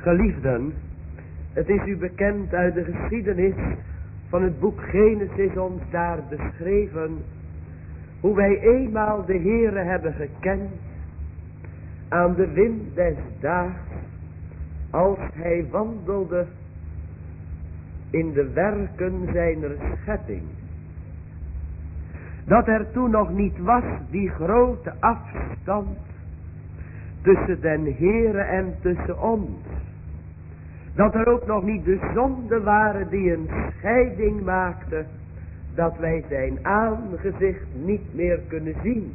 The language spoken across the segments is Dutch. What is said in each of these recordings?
Geliefden, het is u bekend uit de geschiedenis van het boek Genesis ons daar beschreven, hoe wij eenmaal de Heere hebben gekend aan de wind des daags, als hij wandelde in de werken zijner schepping. Dat er toen nog niet was die grote afstand tussen den Heere en tussen ons. Dat er ook nog niet de zonden waren die een scheiding maakte, dat wij zijn aangezicht niet meer kunnen zien.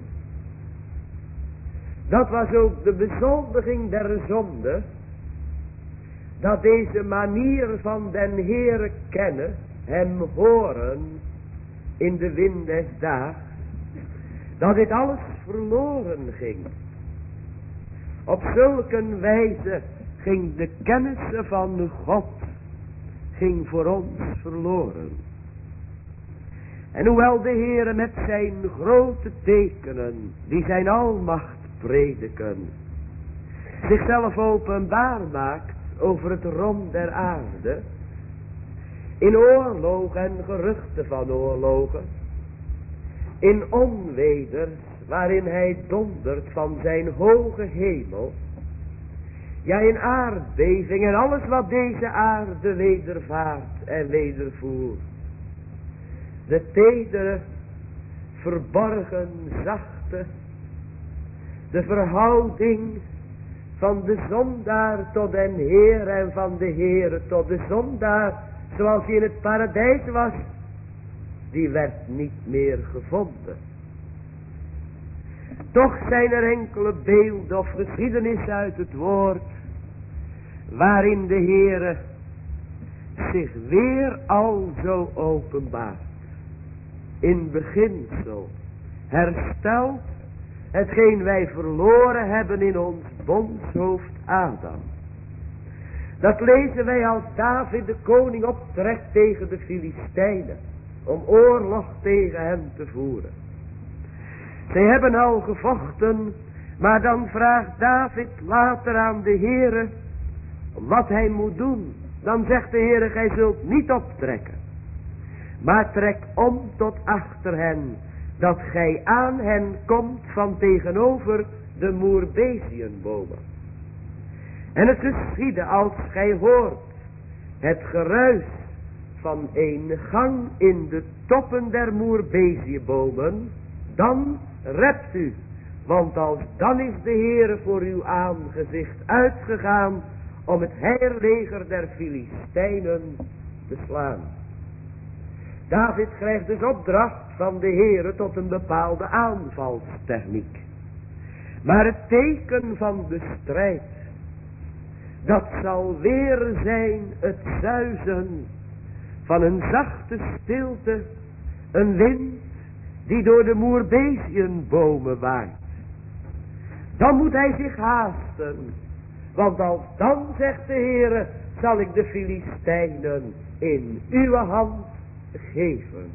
Dat was ook de bezondiging der zonde, dat deze manier van den Heere kennen, hem horen in de wind des daags, dat dit alles verloren ging. Op zulke wijze ging de kennis van God ging voor ons verloren. En hoewel de Heere met zijn grote tekenen, die zijn almacht prediken, zichzelf openbaar maakt over het rond der aarde, in oorlogen en geruchten van oorlogen, in onweders waarin hij dondert van zijn hoge hemel, ja in aardbeving en alles wat deze aarde wedervaart en wedervoert. De tedere, verborgen, zachte, de verhouding van de zondaar tot den Heer en van de Heere tot de zondaar, zoals hij in het paradijs was, die werd niet meer gevonden. Toch zijn er enkele beelden of geschiedenissen uit het woord, waarin de Heere zich weer al zo openbaart. In beginsel herstelt hetgeen wij verloren hebben in ons bondshoofd Adam. Dat lezen wij als David de koning optrekt tegen de Filistijnen, om oorlog tegen hem te voeren. Zij hebben al gevochten, maar dan vraagt David later aan de Heere wat hij moet doen. Dan zegt de Heere, gij zult niet optrekken, maar trek om tot achter hen, dat gij aan hen komt van tegenover de moerbeziënbomen. En het geschiedde als gij hoort het geruis van een gang in de toppen der moerbeziënbomen, dan rept u, want als dan is de Heere voor uw aangezicht uitgegaan om het heirleger der Filistijnen te slaan. David krijgt dus opdracht van de Heere tot een bepaalde aanvalstechniek. Maar het teken van de strijd, dat zal weer zijn het zuizen van een zachte stilte, een wind die door de moerbeziënbomen waait. Dan moet hij zich haasten, want als dan, zegt de Heere, zal ik de Filistijnen in uw hand geven.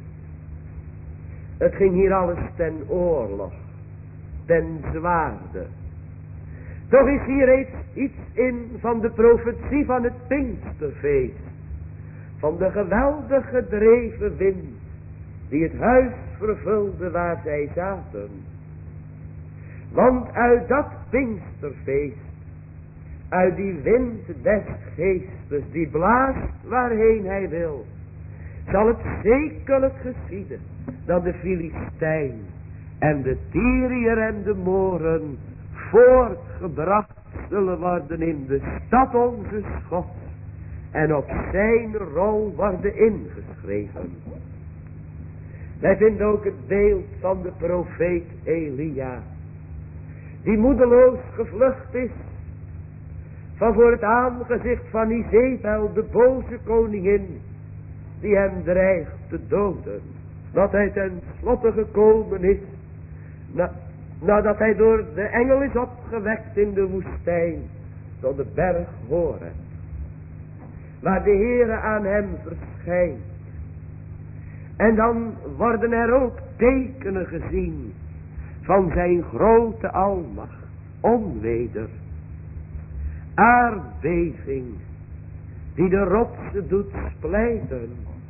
Het ging hier alles ten oorlog, ten zwaarde. Toch is hier reeds iets in van de profetie van het Pinksterfeest, van de geweldig gedreven wind die het huis vervulde waar zij zaten. Want uit dat Pinksterfeest, uit die wind des geestes die blaast waarheen hij wil, zal het zekerlijk geschieden dat de Filistijn en de Tyriër en de Moren voortgebracht zullen worden in de stad onze God en op zijn rol worden ingeschreven. Wij vinden ook het beeld van de profeet Elia, die moedeloos gevlucht is van voor het aangezicht van Izebel, de boze koningin, die hem dreigt te doden. Dat hij ten slotte gekomen is, nadat hij door de engel is opgewekt in de woestijn, tot de berg Horeb, waar de Heere aan hem verschijnt. En dan worden er ook tekenen gezien van zijn grote almacht, onweder, aardbeving die de rotsen doet splijten.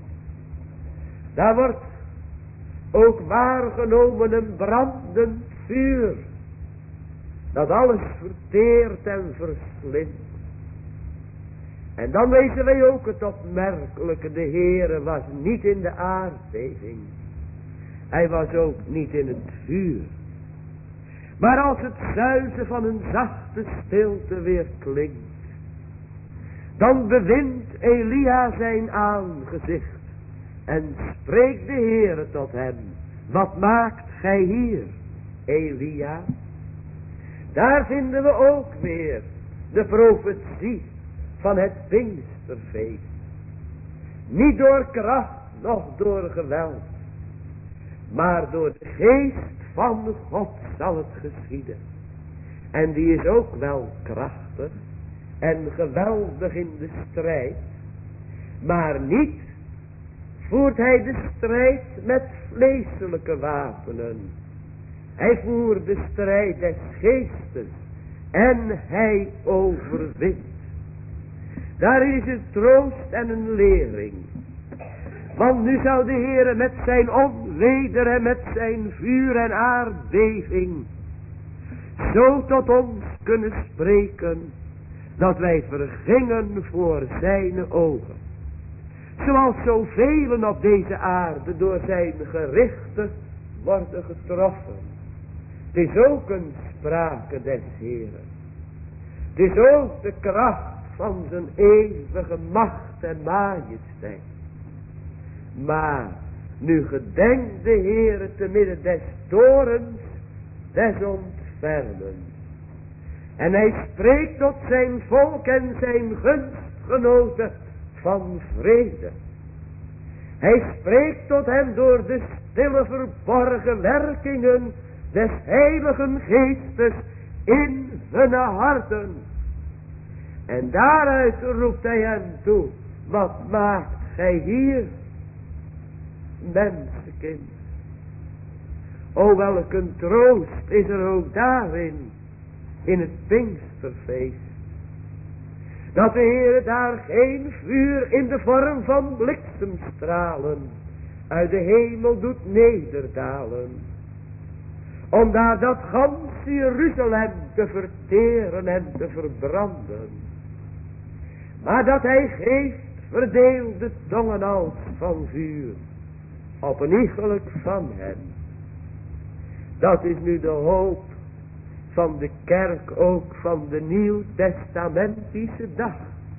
Daar wordt ook waargenomen een brandend vuur, dat alles verteert en verslindt. En dan weten wij ook het opmerkelijke, de Heere was niet in de aardbeving. Hij was ook niet in het vuur. Maar als het zuizen van een zachte stilte weer klinkt, dan bewindt Elia zijn aangezicht en spreekt de Heere tot hem. Wat maakt gij hier, Elia? Daar vinden we ook weer de profetie van het Pinksterfeest. Niet door kracht, noch door geweld, maar door de geest van God zal het geschieden. En die is ook wel krachtig en geweldig in de strijd, maar niet voert hij de strijd met vleeselijke wapenen. Hij voert de strijd des geestes en hij overwint. Daar is een troost en een lering. Want nu zou de Heere met zijn onweder en met zijn vuur en aardbeving zo tot ons kunnen spreken, dat wij vergingen voor zijn ogen. Zoals zoveel op deze aarde door zijn gerichten worden getroffen. Het is ook een sprake des Heeren. Het is ook de kracht van zijn eeuwige macht en majesteit. Maar nu gedenkt de Heere te midden des torens des ontfermens. En hij spreekt tot zijn volk en zijn gunstgenoten van vrede. Hij spreekt tot hen door de stille verborgen werkingen des heiligen geestes in hun harten. En daaruit roept hij hen toe. Wat maakt gij hier, mensenkind? O, welk een troost is er ook daarin, in het Pinksterfeest. Dat de Heer daar geen vuur in de vorm van bliksemstralen uit de hemel doet nederdalen, om daar dat ganse Jeruzalem te verteren en te verbranden. Maar dat hij geeft verdeelde tongen als van vuur op een iegelijk van hen. Dat is nu de hoop van de kerk, ook van de nieuwtestamentische dag.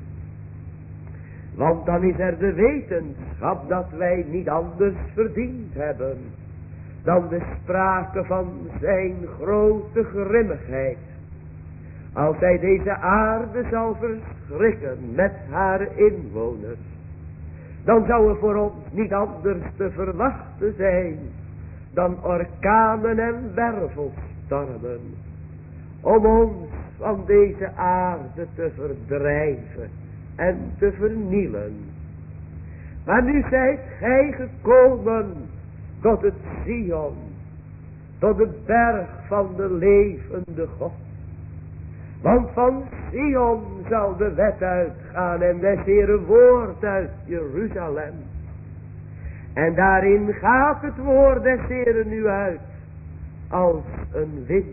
Want dan is er de wetenschap dat wij niet anders verdiend hebben dan de sprake van zijn grote grimmigheid, als hij deze aarde zal verschrikken met haar inwoners. Dan zou er voor ons niet anders te verwachten zijn dan orkanen en wervelstormen, om ons van deze aarde te verdrijven en te vernielen. Maar nu zijt gij gekomen tot het Sion, tot de berg van de levende God. Want van Sion zal de wet uitgaan en des Heeren woord uit Jeruzalem. En daarin gaat het woord des Heeren nu uit als een wind,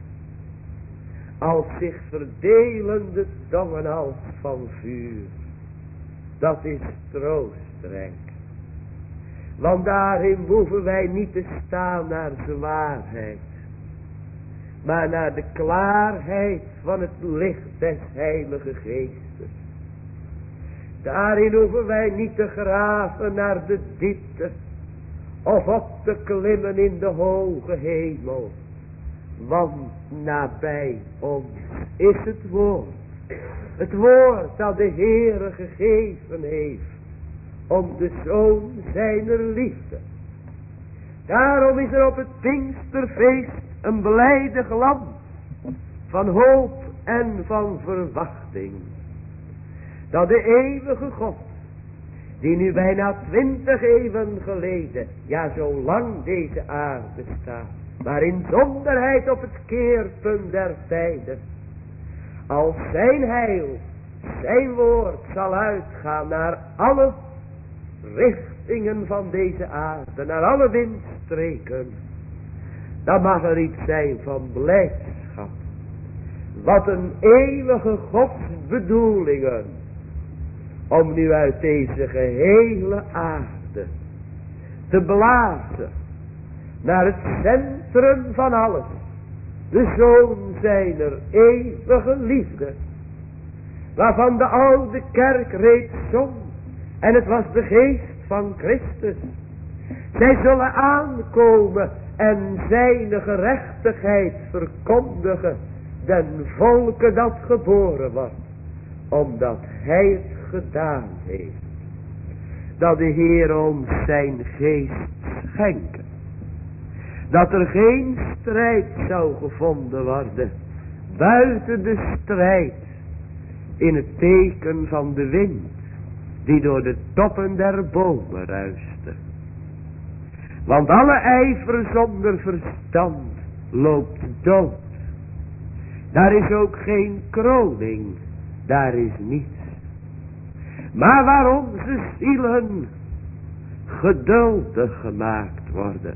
als zich verdelende tongen als van vuur. Dat is troostrijk. Want daarin hoeven wij niet te staan naar zwaarheid, maar naar de klaarheid van het licht des heilige geestes. Daarin hoeven wij niet te graven naar de diepte, of op te klimmen in de hoge hemel. Want nabij ons is het woord. Het woord dat de Heere gegeven heeft om de zoon zijner liefde. Daarom is er op het Pinksterfeest een blijde glans van hoop en van verwachting. Dat de eeuwige God, die nu bijna 20 eeuwen geleden, ja zo lang deze aarde staat, maar in zonderheid op het keerpunt der tijden, als zijn heil, zijn woord zal uitgaan naar alle richtingen van deze aarde, naar alle windstreken, dan mag er iets zijn van blijdschap. Wat een eeuwige godsbedoelingen, om nu uit deze gehele aarde te blazen naar het centrum van alles, de Zoon zijner eeuwige liefde, waarvan de oude kerk reeds zong, en het was de geest van Christus. Zij zullen aankomen en zijn gerechtigheid verkondigen den volke dat geboren wordt, omdat hij het gedaan heeft. Dat de Heer ons zijn geest schenken. Dat er geen strijd zou gevonden worden buiten de strijd in het teken van de wind die door de toppen der bomen ruiste. Want alle ijver zonder verstand loopt dood. Daar is ook geen kroning, daar is niets. Maar waar onze zielen geduldig gemaakt worden,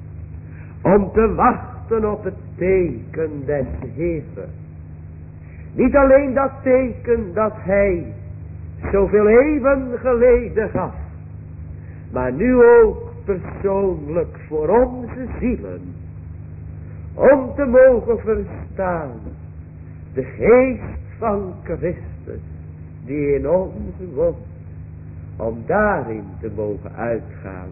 om te wachten op het teken des Heeren. Niet alleen dat teken dat hij zoveel eeuwen geleden gaf, maar nu ook persoonlijk voor onze zielen, om te mogen verstaan de geest van Christus die in ons woont, om daarin te mogen uitgaan,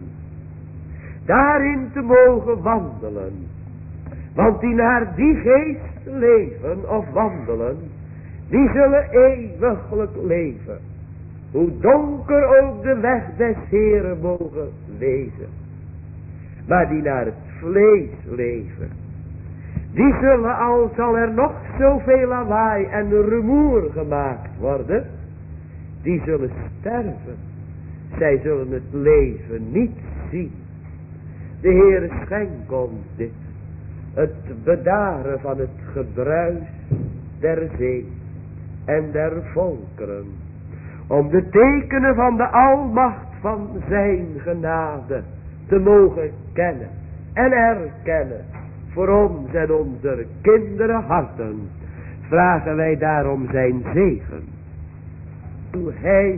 daarin te mogen wandelen. Want die naar die geest leven of wandelen, die zullen eeuwiglijk leven, hoe donker ook de weg des Heeren mogen wezen. Maar die naar het vlees leven, die zullen, al zal er nog zoveel lawaai en rumoer gemaakt worden, die zullen sterven. Zij zullen het leven niet zien. De Heer schenkt ons dit, het bedaren van het gebruis der zee en der volkeren, om de tekenen van de almacht van zijn genade te mogen kennen en erkennen. Voor ons en onze kinderen harten vragen wij daarom zijn zegen. Hoe hij,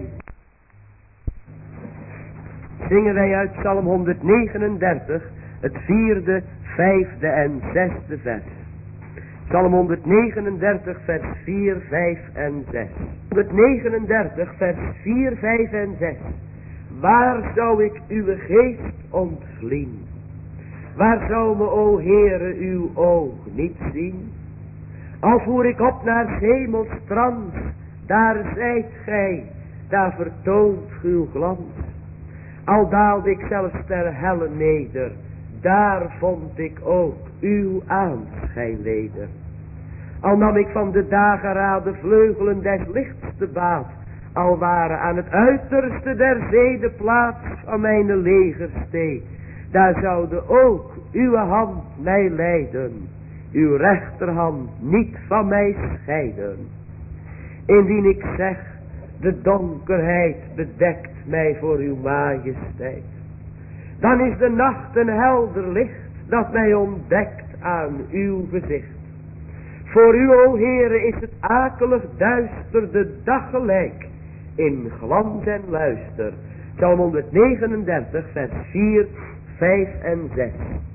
zingen wij uit Psalm 139, het 4e, 5e en 6e vers. Psalm 139 vers 4, 5 en 6. 139 vers 4, 5 en 6. Waar zou ik uw geest ontvlien? Waar zou me, o Heere, uw oog niet zien? Al voer ik op naar 's hemels trans, daar zijt gij, daar vertoont uw glans. Al daalde ik zelfs ter helle neder, daar vond ik ook uw aanschijn weder. Al nam ik van de dageraad de vleugelen des lichts te baat, al waren aan het uiterste der zee de plaats van mijn legerstee, daar zoude ook uw hand mij leiden, uw rechterhand niet van mij scheiden. Indien ik zeg, de donkerheid bedekt mij voor uw majesteit, dan is de nacht een helder licht dat mij ontdekt aan uw gezicht. Voor u, o Heere, is het akelig duister de dag gelijk, in glans en luister. Psalm 139 vers 4, 5 en 6.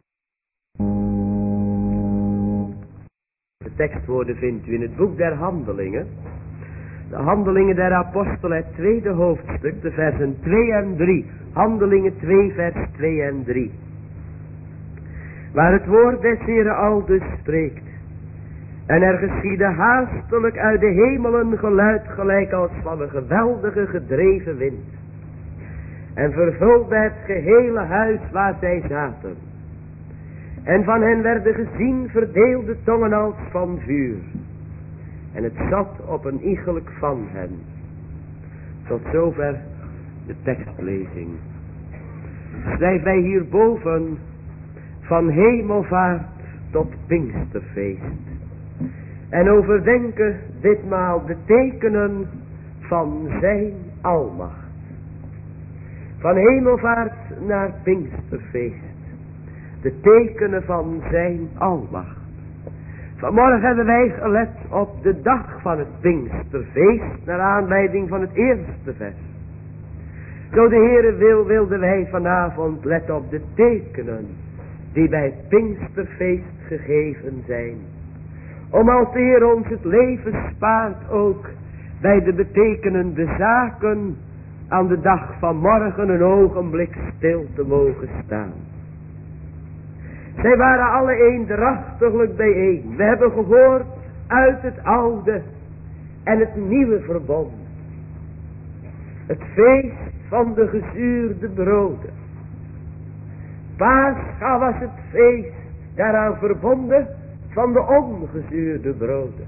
De tekstwoorden vindt u in het boek der Handelingen. De Handelingen der Apostelen, het 2e hoofdstuk, de versen 2 en 3. Handelingen 2 vers 2 en 3. Waar het woord des Heeren aldus spreekt. En er geschiedde haastelijk uit de hemelen geluid gelijk als van een geweldige gedreven wind. En vervulde het gehele huis waar zij zaten. En van hen werden gezien verdeelde tongen als van vuur. En het zat op een iegelijk van hen. Tot zover de tekstlezing. Schrijf wij hierboven van hemelvaart tot Pinksterfeest. En overdenken ditmaal de tekenen van zijn almacht. Van hemelvaart naar Pinksterfeest. De tekenen van zijn almacht. Vanmorgen hebben wij gelet op de dag van het Pinksterfeest. Naar aanleiding van het eerste vers. Zo de Heere wil, wilden wij vanavond letten op de tekenen. Die bij het Pinksterfeest gegeven zijn. Om als de Heer ons het leven spaart ook bij de betekenende zaken aan de dag van morgen een ogenblik stil te mogen staan. Zij waren alle eendrachtiglijk bijeen. We hebben gehoord uit het oude en het nieuwe verbond. Het feest van de gezuurde broden. Pascha was het feest daaraan verbonden van de ongezuurde broden.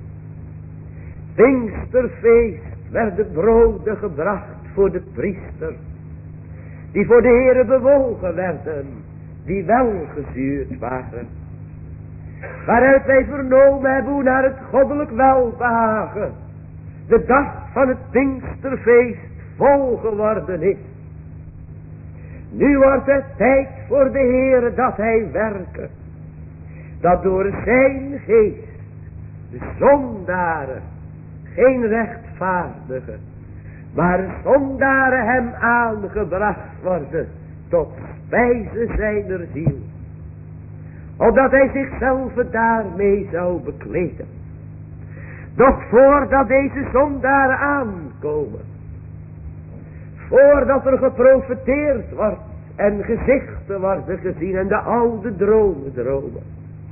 Pinksterfeest werden broden gebracht voor de priester. Die voor de Heere bewogen werden. Die wel gezuurd waren. Waaruit wij vernomen hebben hoe naar het goddelijk welbehagen de dag van het Pinksterfeest vol geworden is. Nu wordt het tijd voor de Heere dat hij werken. Dat door zijn geest de zondaren, geen rechtvaardigen, maar zondaren hem aangebracht worden tot spijze zijner ziel. Opdat hij zichzelf daarmee zou bekleden. Doch voordat deze zondaren aankomen, voordat er geprofeteerd wordt en gezichten worden gezien en de oude dromen dromen,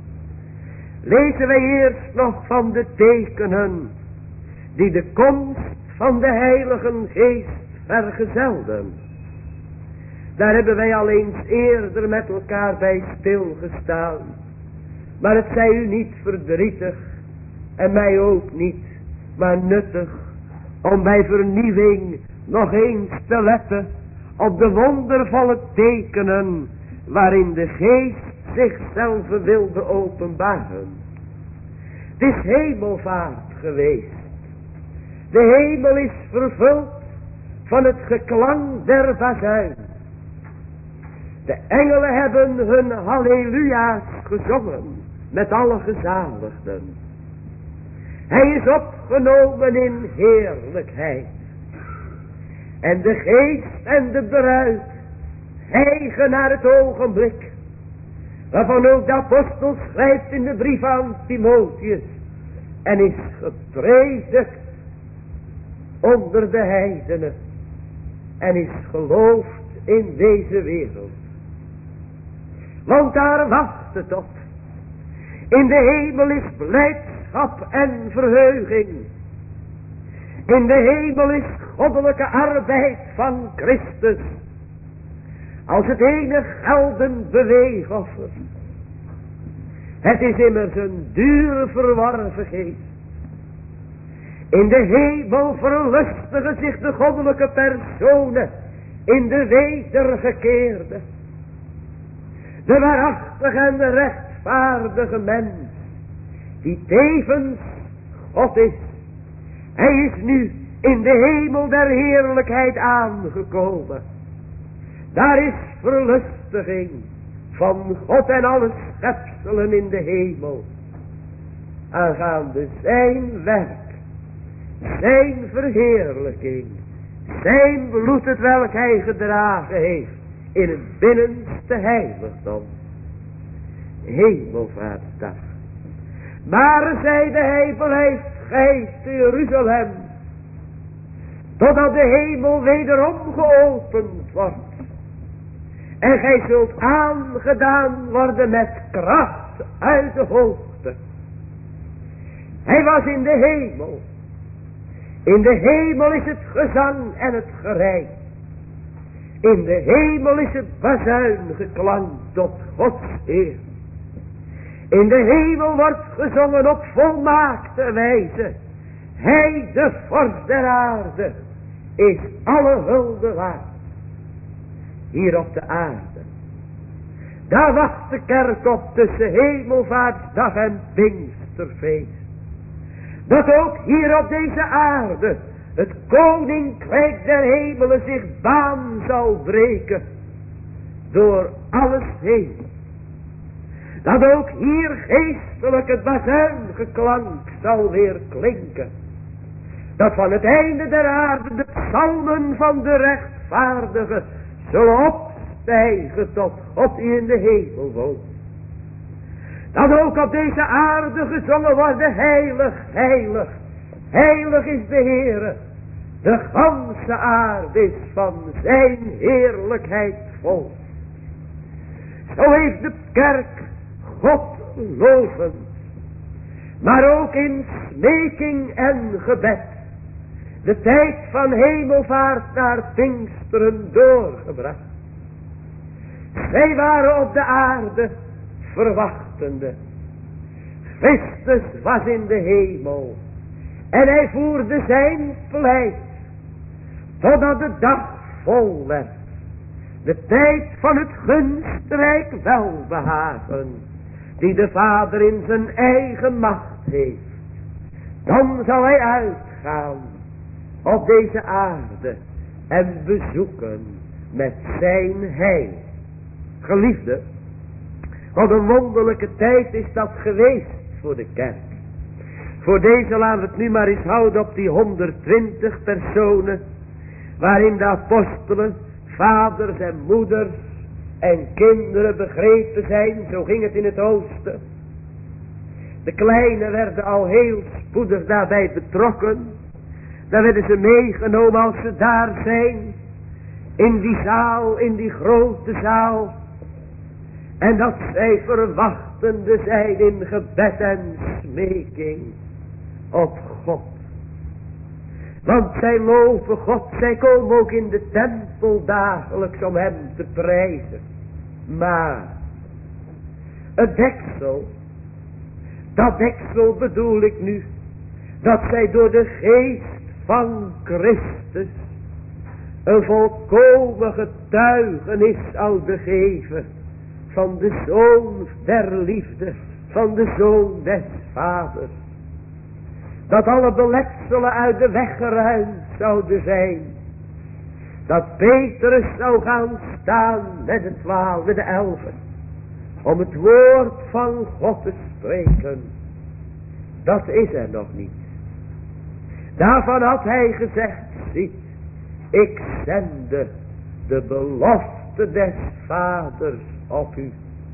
lezen wij eerst nog van de tekenen die de komst van de Heilige Geest vergezelden. Daar hebben wij al eens eerder met elkaar bij stilgestaan. Maar het zij u niet verdrietig en mij ook niet, maar nuttig om bij vernieuwing nog eens te letten op de wondervolle tekenen waarin de Geest zichzelf wilde openbaren. Het is hemelvaart geweest. De hemel is vervuld van het geklank der bazuin. De engelen hebben hun halleluja's gezongen met alle gezaligden. Hij is opgenomen in heerlijkheid. En de geest en de bruid hijgen naar het ogenblik. Waarvan ook de apostel schrijft in de brief aan Timotheus. En is geprezen onder de heidenen. En is geloofd in deze wereld. Want daar wacht het op. In de hemel is blijdschap en verheuging. In de hemel is goddelijke arbeid van Christus. Als het enig geldend beweegoffer. Het is immers een duur verworven geest. In de hemel verlustigen zich de goddelijke personen in de wedergekeerde. De waarachtige en de rechtvaardige mens, die tevens God is. Hij is nu in de hemel der heerlijkheid aangekomen. Daar is verlustiging van God en alle schepselen in de hemel. Aangaande zijn werk, zijn verheerlijking, zijn bloed het welk hij gedragen heeft in het binnenste heiligdom. Hemelvaartsdag. Maar zeide hij, blijft gij te Jeruzalem, totdat de hemel wederom geopend wordt. En gij zult aangedaan worden met kracht uit de hoogte. Hij was in de hemel. In de hemel is het gezang en het gerei. In de hemel is het bazuin geklankt tot Gods eer. In de hemel wordt gezongen op volmaakte wijze. Hij, de vorst der aarde, is alle hulde waard. Hier op de aarde. Daar wacht de kerk op tussen hemelvaartsdag en Pinksterfeest. Dat ook hier op deze aarde het koninkrijk der hemelen zich baan zal breken door alles heen. Dat ook hier geestelijk het bazuingeklank zal weer klinken. Dat van het einde der aarde de psalmen van de rechtvaardigen zullen opstijgen tot God die in de hemel woont. Dat ook op deze aarde gezongen worden: heilig, heilig, heilig is de Heere. De ganse aarde is van zijn heerlijkheid vol. Zo heeft de kerk God lovend, maar ook in smeking en gebed de tijd van hemelvaart naar Pinksteren doorgebracht. Zij waren op de aarde verwachtende. Christus was in de hemel en hij voerde zijn pleit totdat de dag vol werd. De tijd van het gunstrijk welbehagen die de Vader in zijn eigen macht heeft. Dan zal hij uitgaan op deze aarde en bezoeken met zijn heil. Geliefde, wat een wonderlijke tijd is dat geweest voor de kerk. Voor deze laten we het nu maar eens houden op die 120 personen, waarin de apostelen, vaders en moeders en kinderen begrepen zijn. Zo ging het in het oosten. De kleinen werden al heel spoedig daarbij betrokken. Dan werden ze meegenomen als ze daar zijn, in die zaal, in die grote zaal. En dat zij verwachtende zijn in gebed en smeking op God. Want zij loven God, zij komen ook in de tempel dagelijks om hem te prijzen. Maar het deksel, dat deksel bedoel ik nu, dat zij door de geest van Christus een volkomen getuigenis zouden geven van de Zoon der liefde, van de Zoon des Vaders. Dat alle beletselen uit de weg geruimd zouden zijn. Dat Petrus zou gaan staan met de 12, met de 11. Om het woord van God te spreken. Dat is er nog niet. Daarvan had hij gezegd: ziet, ik zende de belofte des Vaders op u.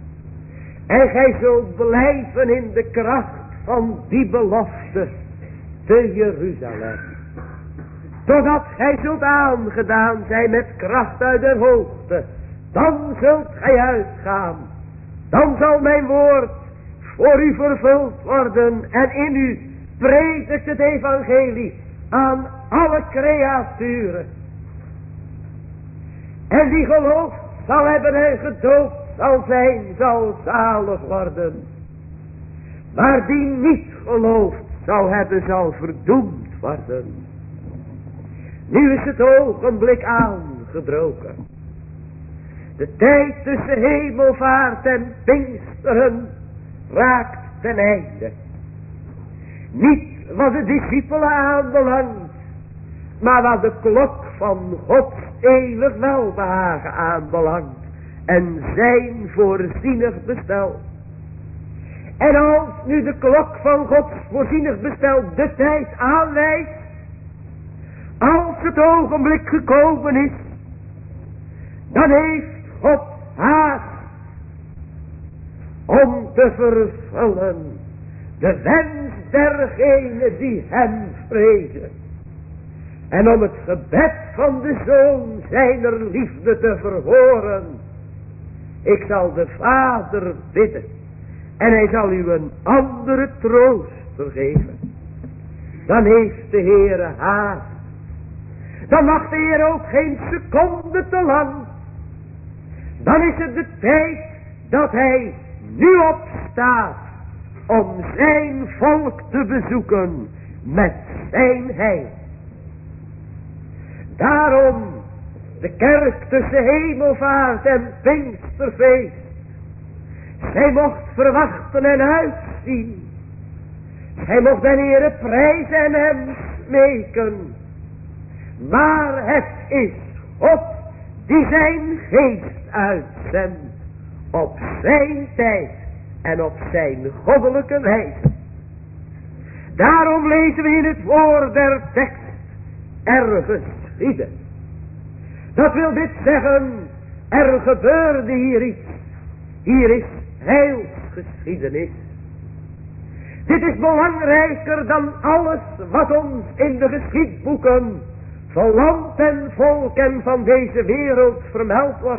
En gij zult blijven in de kracht van die belofte te Jeruzalem. Totdat gij zult aangedaan zijn met kracht uit de hoogte. Dan zult gij uitgaan. Dan zal mijn woord voor u vervuld worden. En in u predikt het evangelie aan alle creaturen. En die geloof zal hebben en gedoopt zal zijn, zal zalig worden. Maar die niet gelooft zal hebben, zal verdoemd worden. Nu is het ogenblik aangebroken. De tijd tussen hemelvaart en Pinksteren raakt ten einde. Niet wat de discipelen aanbelangt, maar wat de klok van Gods eeuwig welbehagen aanbelangt en zijn voorzienig bestel. En als nu de klok van Gods voorzienig bestel de tijd aanwijst, als het ogenblik gekomen is, dan heeft God haast om te vervullen de wens dergenen die hem vrezen. En om het gebed van de Zoon zijner liefde te verhoren. Ik zal de Vader bidden. En hij zal u een andere troost vergeven. Dan heeft de Heere haast. Dan wacht de Heer ook geen seconde te lang. Dan is het de tijd dat hij nu opstaat om zijn volk te bezoeken met zijn heil. Daarom de kerk tussen hemelvaart en Pinksterfeest. Zij mocht verwachten en uitzien. Hij mocht de Heere prijzen en hem smeken. Maar het is God die zijn geest uitzendt. Op zijn tijd en op zijn goddelijke wijze. Daarom lezen we in het woord der tekst. Er geschiedde. Dat wil dit zeggen. Er gebeurde hier iets. Hier is heilsgeschiedenis. Dit is belangrijker dan alles wat ons in de geschiedboeken van land en volk en van deze wereld vermeld wordt.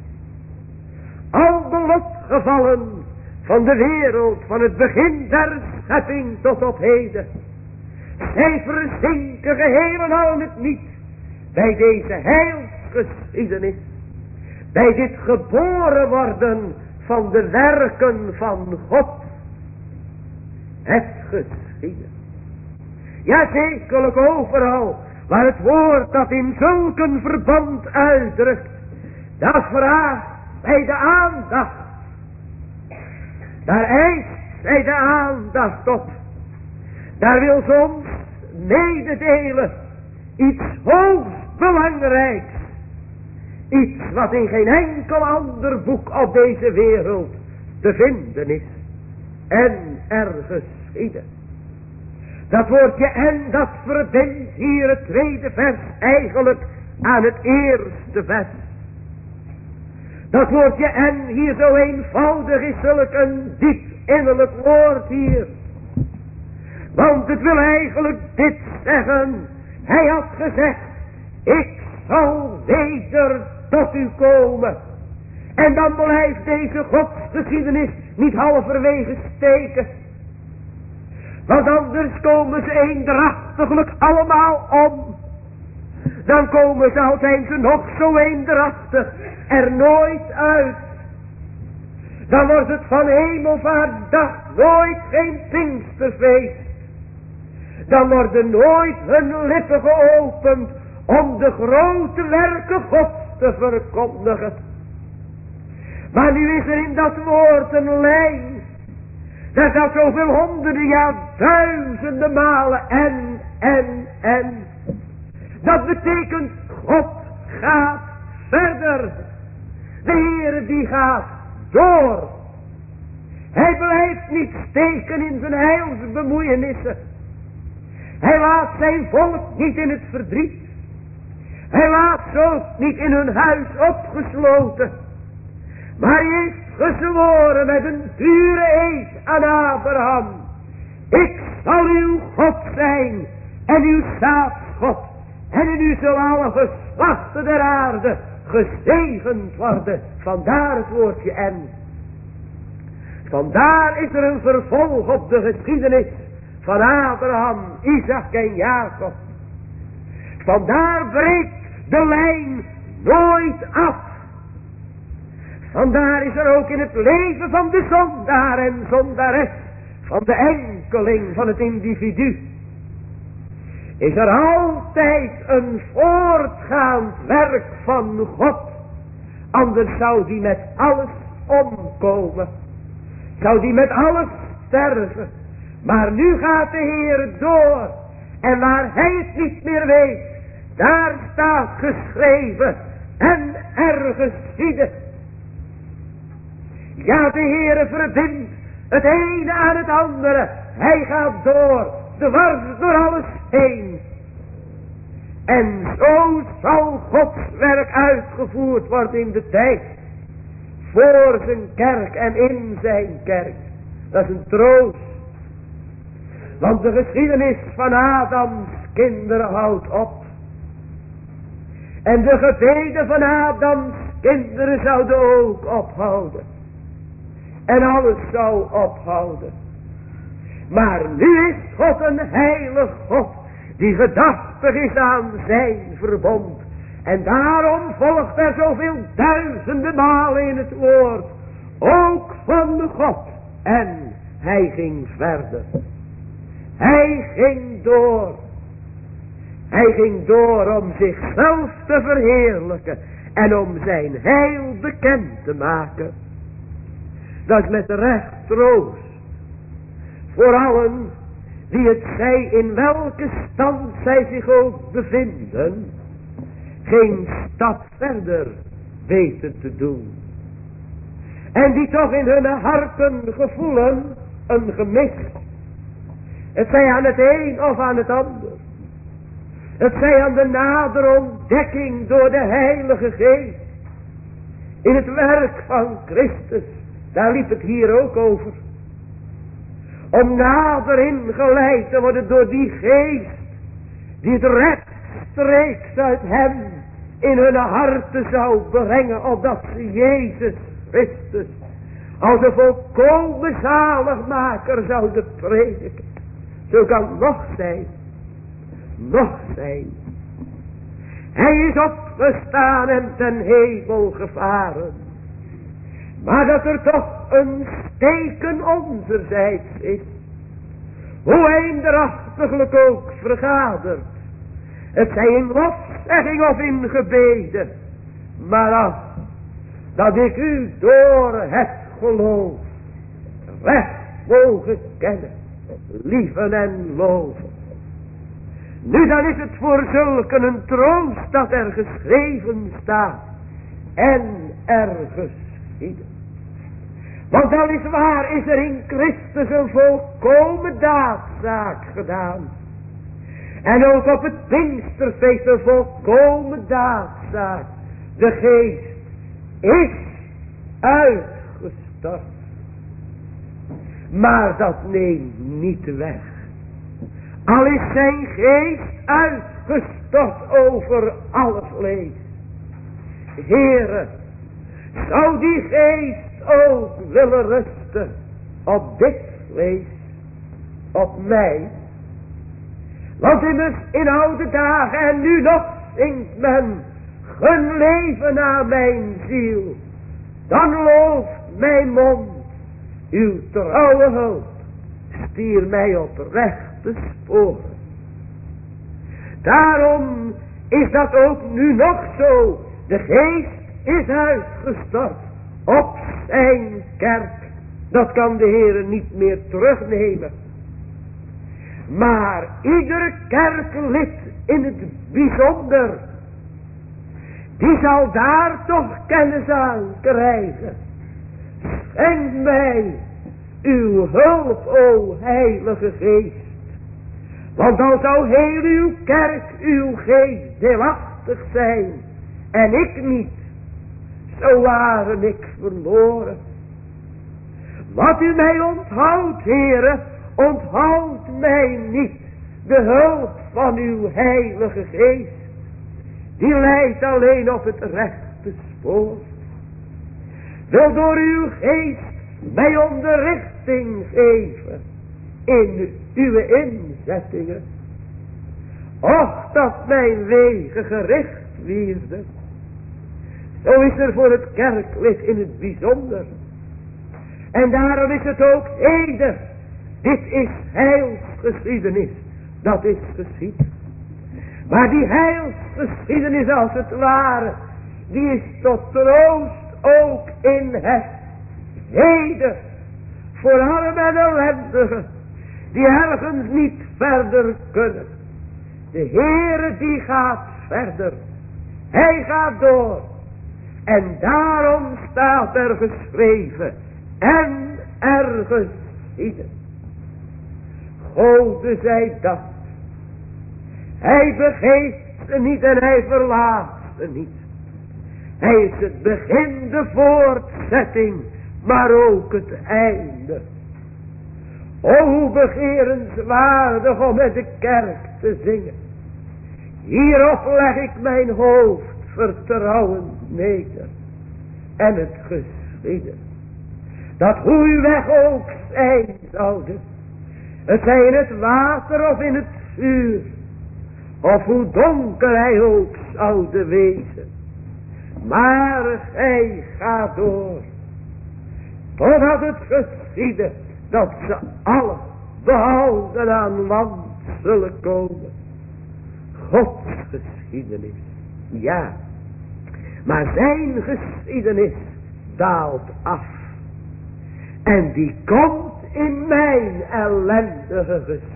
Al de lotgevallen van de wereld, van het begin der schepping tot op heden. Zij verzinken geheel en al het niet bij deze heilsgeschiedenis. Bij dit geboren worden van de werken van God. Het geschieden. Ja, zekerlijk overal waar het woord dat in zulk een verband uitdrukt. Dat vraagt bij de aandacht. Daar eist zij de aandacht op. Daar wil ze ons mededelen. Iets hoogst belangrijks. Iets wat in geen enkel ander boek op deze wereld te vinden is. En er geschiedde. Dat woordje en dat verbindt hier het tweede vers eigenlijk aan het eerste vers. Dat woordje en hier zo eenvoudig is zulk een diep innerlijk woord hier. Want het wil eigenlijk dit zeggen. Hij had gezegd, ik zal weder tot u komen. En dan blijft deze godsgeschiedenis niet halverwege steken. Want anders komen ze eendrachtiglijk allemaal om. Dan komen ze, al zijn ze nog zo eendrachtig, er nooit uit. Dan wordt het van hemelvaartdag nooit geen Pinksterfeest. Dan worden nooit hun lippen geopend om de grote werken Gods te verkondigen. Maar nu is er in dat woord een lijn. Daar staat zoveel honderden, ja duizenden malen en. Dat betekent God gaat verder. De Heere die gaat door. Hij blijft niet steken in zijn heilsbemoeienissen. Hij laat zijn volk niet in het verdriet. Hij laat ze ook niet in hun huis opgesloten. Maar hij heeft gezworen met een dure eed aan Abraham. Ik zal uw God zijn en uw staatsgod. En in u zullen alle geslachten der aarde gezegend worden. Vandaar het woordje en. Vandaar is er een vervolg op de geschiedenis van Abraham, Isaac en Jacob. Vandaar breekt de lijn nooit af. Vandaar is er ook in het leven van de zondaar en zondares, van de enkeling, van het individu, is er altijd een voortgaand werk van God. Anders zou die met alles omkomen. Zou die met alles sterven. Maar nu gaat de Heer door. En waar hij het niet meer weet, daar staat geschreven en er geschiedde. Ja, de Heere verbindt het ene aan het andere. Hij gaat door, dwars door alles heen. En zo zal Gods werk uitgevoerd worden in de tijd. Voor zijn kerk en in zijn kerk. Dat is een troost. Want de geschiedenis van Adams kinderen houdt op. En de gebeden van Adams kinderen zouden ook ophouden. En alles zou ophouden. Maar nu is God een heilig God. Die gedachtig is aan zijn verbond. En daarom volgt er zoveel duizenden malen in het woord. Ook van God. En hij ging verder. Hij ging door. Hij ging door om zichzelf te verheerlijken. En om zijn heil bekend te maken. Dat is met recht troost. Voor allen die het zij in welke stand zij zich ook bevinden, geen stap verder weten te doen. En die toch in hun harten gevoelen een gemis. Het zij aan het een of aan het ander. Het zij aan de nadere ontdekking door de Heilige Geest. In het werk van Christus, daar liep het hier ook over. Om nader ingeleid te worden door die Geest, die het rechtstreeks uit hem in hun harten zou brengen, opdat ze Jezus Christus als een volkomen zaligmaker zouden prediken. Zo kan nog zijn. Nog zijn. Hij is opgestaan en ten hemel gevaren. Maar dat er toch een steken onzerzijds is. Hoe eendrachtiglijk ook vergadert. Het zij in lofzegging of in gebeden. Maar ach, dat ik u door het geloof recht mogen kennen, lieven en loven. Nu dan is het voor zulken een troost dat er geschreven staat en er geschieden. Want weliswaar is er in Christus een volkomen daadzaak gedaan. En ook op het Pinksterfeest een volkomen daadzaak. De Geest is uitgestort. Maar dat neemt niet weg. Al is zijn Geest uitgestort over alle vlees. Heere, zou die Geest ook willen rusten op dit vlees, op mij? Want immers in oude dagen en nu nog zingt men, gun leven aan mijn ziel, dan looft mijn mond uw trouwe hulp, stier mij op rechte sporen. Daarom is dat ook nu nog zo. De Geest is uitgestort op zijn kerk. Dat kan de Heer niet meer terugnemen. Maar ieder kerklid in het bijzonder, die zal daar toch kennis aan krijgen. Schenk mij uw hulp, o Heilige Geest. Want dan zou heel uw kerk, uw geest deelachtig zijn. En ik niet. Zo waren ik verloren. Wat u mij onthoudt, Heere, onthoud mij niet. De hulp van uw Heilige Geest. Die leidt alleen op het rechte spoor. Wil door uw Geest mij onderrichting geven in uw inzettingen. Och, dat mijn wegen gericht wierden. Zo is er voor het kerklid in het bijzonder. En daarom is het ook heden. Dit is heilsgeschiedenis. Dat is geschied. Maar die heilsgeschiedenis als het ware, die is tot troost ook in het heden. Voor armen en ellendigen, die ergens niet verder kunnen. De Heere die gaat verder. Hij gaat door. En daarom staat er geschreven. En er geschieden. Gode zij dat. Hij begeeft ze niet en hij verlaat ze niet. Hij is het begin, de voortzetting, maar ook het einde. O, hoe begerenswaardig om met de kerk te zingen. Hierop leg ik mijn hoofd vertrouwend neder. En het geschieden. Dat hoe uw weg ook zijn zoude. Het zij in het water of in het vuur. Of hoe donker hij ook zoude wezen. Maar gij gaat door. Totdat het geschieden. Dat ze alle behouden aan land zullen komen. Gods geschiedenis. Ja. Maar zijn geschiedenis daalt af. En die komt in mijn ellendige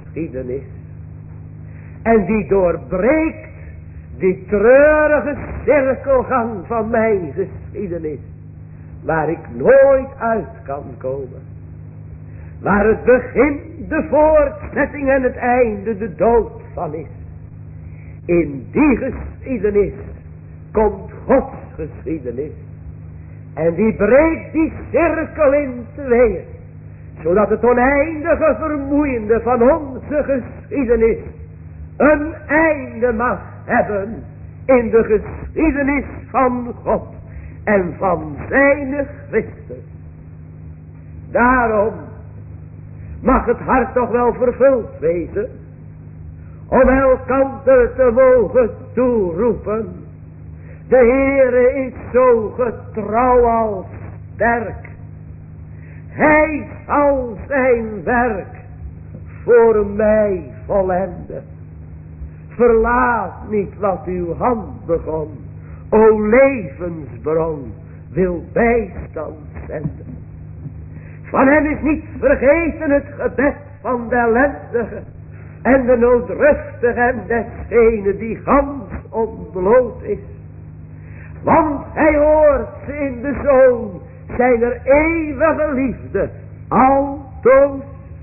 geschiedenis. En die doorbreekt die treurige cirkelgang van mijn geschiedenis. Waar ik nooit uit kan komen. Waar het begin de voortzetting en het einde de dood van is. In die geschiedenis komt Gods geschiedenis. En die breekt die cirkel in tweeën. Zodat het oneindige vermoeiende van onze geschiedenis een einde mag hebben in de geschiedenis van God en van zijn Christus. Daarom mag het hart toch wel vervuld wezen om elkander te mogen toeroepen. De Heere is zo getrouw als sterk. Hij zal zijn werk voor mij volenden. Verlaat niet wat uw hand begon. O levensbron, wil bijstand zenden. Van hem is niet vergeten het gebed van de ellendige en de noodrustige en desgene die gans ontbloot is. Want hij hoort in de Zoon zijner eeuwige liefde altoos.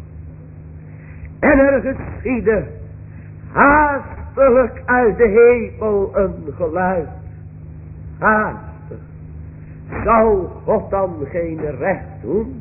En er geschiedde haastelijk uit de hemel een geluid. Haastig. Zal God dan geen recht doen?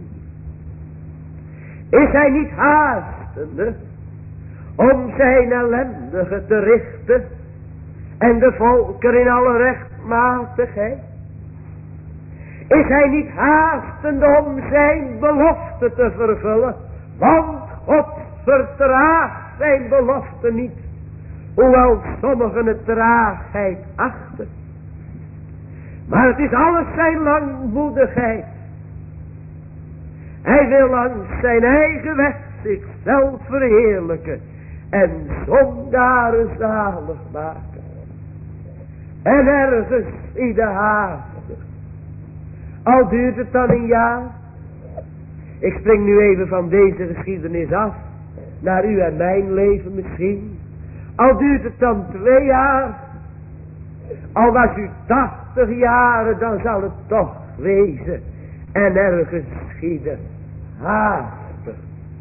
Is hij niet haastende om zijn ellendige te richten en de volken in alle rechtmatigheid? Is hij niet haastende om zijn belofte te vervullen? Want God vertraagt zijn belofte niet, hoewel sommigen het traagheid achten. Maar het is alles zijn langmoedigheid. Hij wil langs zijn eigen weg zichzelf verheerlijken en zondaren zalig maken. En ergens ieder haastig. Al duurt het dan een jaar. Ik spring nu even van deze geschiedenis af. Naar u en mijn leven misschien. Al duurt het dan 2 jaar. Al was u 80 jaren, dan zal het toch wezen. En ergens geschieden. Haastig.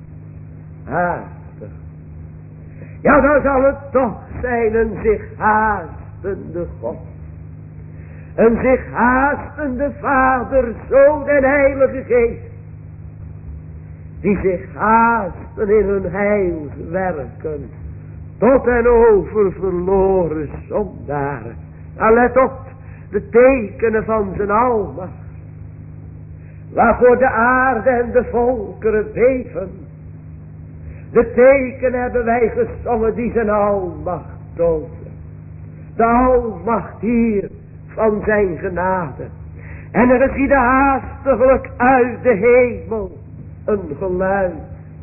Haastig. Ja, dan zal het toch zijn een zich haastende God. Een zich haastende Vader, Zoon en Heilige Geest. Die zich haasten in hun heilswerken. Tot en over verloren zondaren. Nou, let op de tekenen van zijn almacht. Waarvoor de aarde en de volkeren beven. De tekenen hebben wij gezongen die zijn almacht tonen. De almacht hier van zijn genade. En er geschiedde haastiglijk uit de hemel een geluid.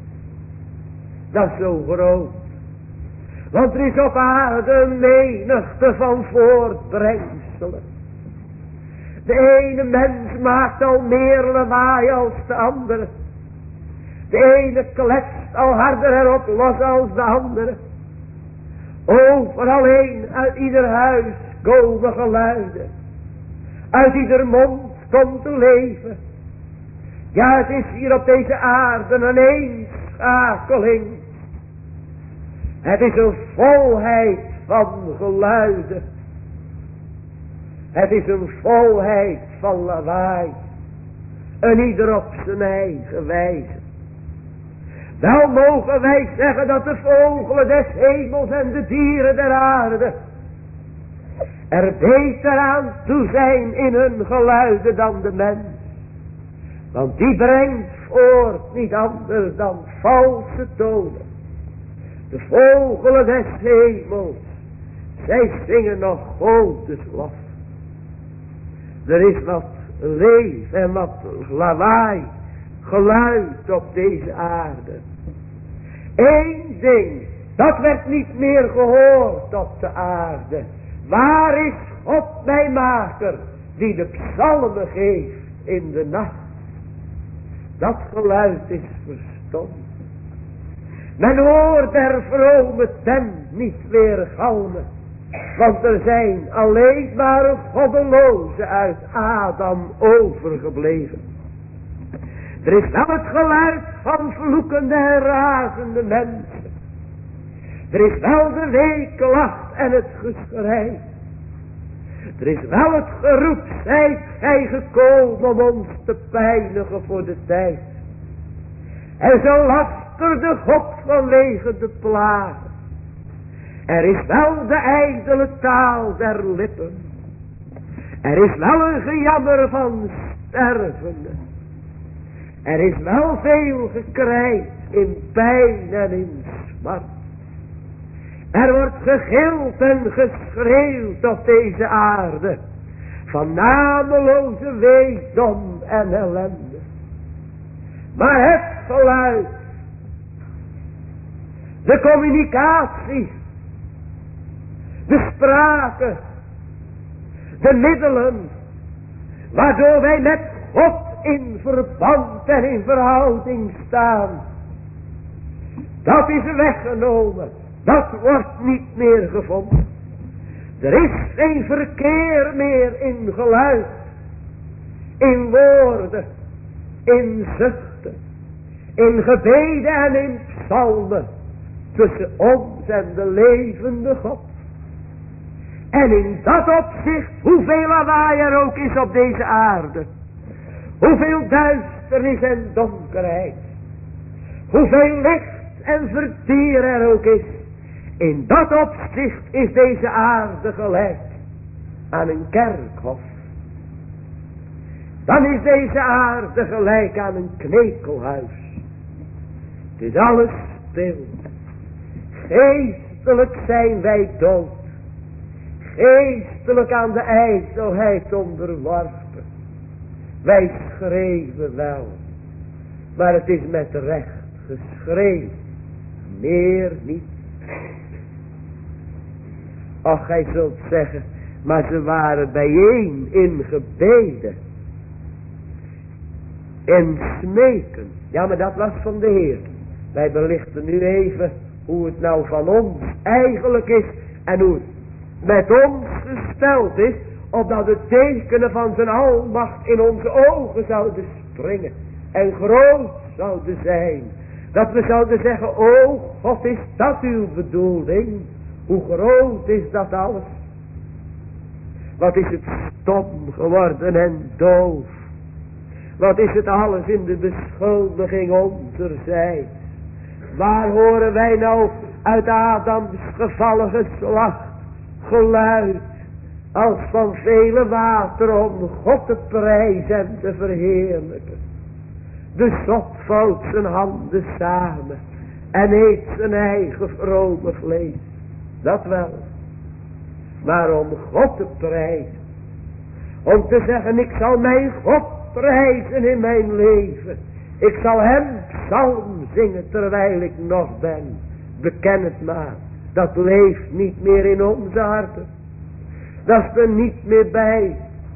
Dat is zo groot. Want er is op aarde een menigte van voortbrengselen. De ene mens maakt al meer lawaai als de andere. De ene kletst al harder erop los als de andere. Overal heen uit ieder huis komen geluiden. Uit ieder mond komt te leven. Ja, het is hier op deze aarde een eenschakeling. Het is een volheid van geluiden. Het is een volheid van lawaai. En ieder op zijn eigen wijze. Wel mogen wij zeggen dat de vogelen des hemels en de dieren der aarde er beter aan toe zijn in hun geluiden dan de mens. Want die brengt voort niet anders dan valse tonen. De vogelen des hemels, zij zingen nog Godes lof. Er is wat leef en wat lawaai, geluid op deze aarde. Eén ding, dat werd niet meer gehoord op de aarde. Waar is God mijn maker, die de psalmen geeft in de nacht? Dat geluid is verstomd. Men hoort der vrome tent niet weer galmen. Want er zijn alleen maar goddelozen uit Adam overgebleven. Er is wel het geluid van vloekende en razende mensen. Er is wel de weeklacht en het geschrei. Er is wel het geroep, zijt gij gekomen om ons te pijnigen voor de tijd. En zo lasterde God vanwege de plagen. Er is wel de ijdele taal der lippen. Er is wel een gejammer van stervenden. Er is wel veel gekrijt in pijn en in smart. Er wordt gegild en geschreeuwd op deze aarde. Van nameloze weedom en ellende. Maar het geluid. De communicatie. De sprake. De middelen. Waardoor wij met God in verband en in verhouding staan. Dat is weggenomen. Dat wordt niet meer gevonden. Er is geen verkeer meer in geluid. In woorden. In zuchten. In gebeden en in psalmen. Tussen ons en de levende God. En in dat opzicht, hoeveel lawaai er ook is op deze aarde. Hoeveel duisternis en donkerheid. Hoeveel licht en vertier er ook is. In dat opzicht is deze aarde gelijk aan een kerkhof. Dan is deze aarde gelijk aan een knekelhuis. Het is alles stil. Geestelijk zijn wij dood. Geestelijk aan de ijdelheid onderworpen. Wij schreeuwen wel. Maar het is met recht geschreven. Meer niet. Och, gij zult zeggen. Maar ze waren bijeen in gebeden. En smeken. Ja, maar dat was van de Heer. Wij belichten nu even hoe het nou van ons eigenlijk is. En hoe het met ons gesteld is. Opdat de tekenen van zijn almacht in onze ogen zouden springen. En groot zouden zijn. Dat we zouden zeggen, o God, is dat uw bedoeling? Hoe groot is dat alles? Wat is het stom geworden en doof? Wat is het alles in de beschuldiging onderzijds? Waar horen wij nou uit Adams gevallen geslacht geluid als van vele wateren om God te prijzen en te verheerlijken? De zot vouwt zijn handen samen en eet zijn eigen vrome vlees. Dat wel. Maar om God te prijzen. Om te zeggen, ik zal mijn God prijzen in mijn leven. Ik zal hem psalm zingen terwijl ik nog ben. Beken het maar. Dat leeft niet meer in onze harten. Dat is er niet meer bij.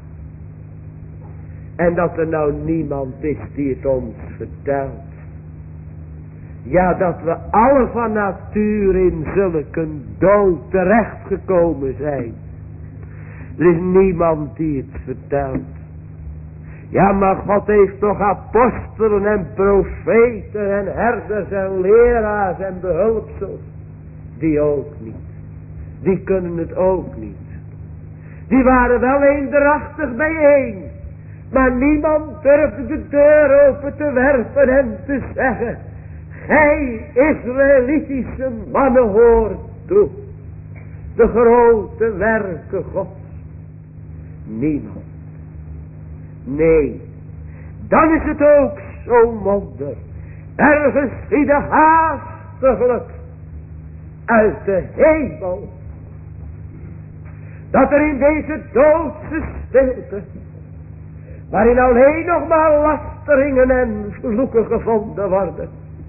En dat er nou niemand is die het ons vertelt. Ja, dat we alle van nature in zulke dood terechtgekomen zijn. Er is niemand die het vertelt. Ja, maar God heeft toch apostelen en profeten en herders en leraars en behulpsels. Die ook niet. Die kunnen het ook niet. Die waren wel eendrachtig bijeen. Maar niemand durfde de deur open te werpen en te zeggen: gij Israëlitische mannen hoort toe. De grote werken Gods. Niemand. Nee. Dan is het ook zo'n wonder. Er geschiedde haastiglijk uit de hemel. Dat er in deze doodse stilte, waarin alleen nog maar lasteringen en vloeken gevonden worden.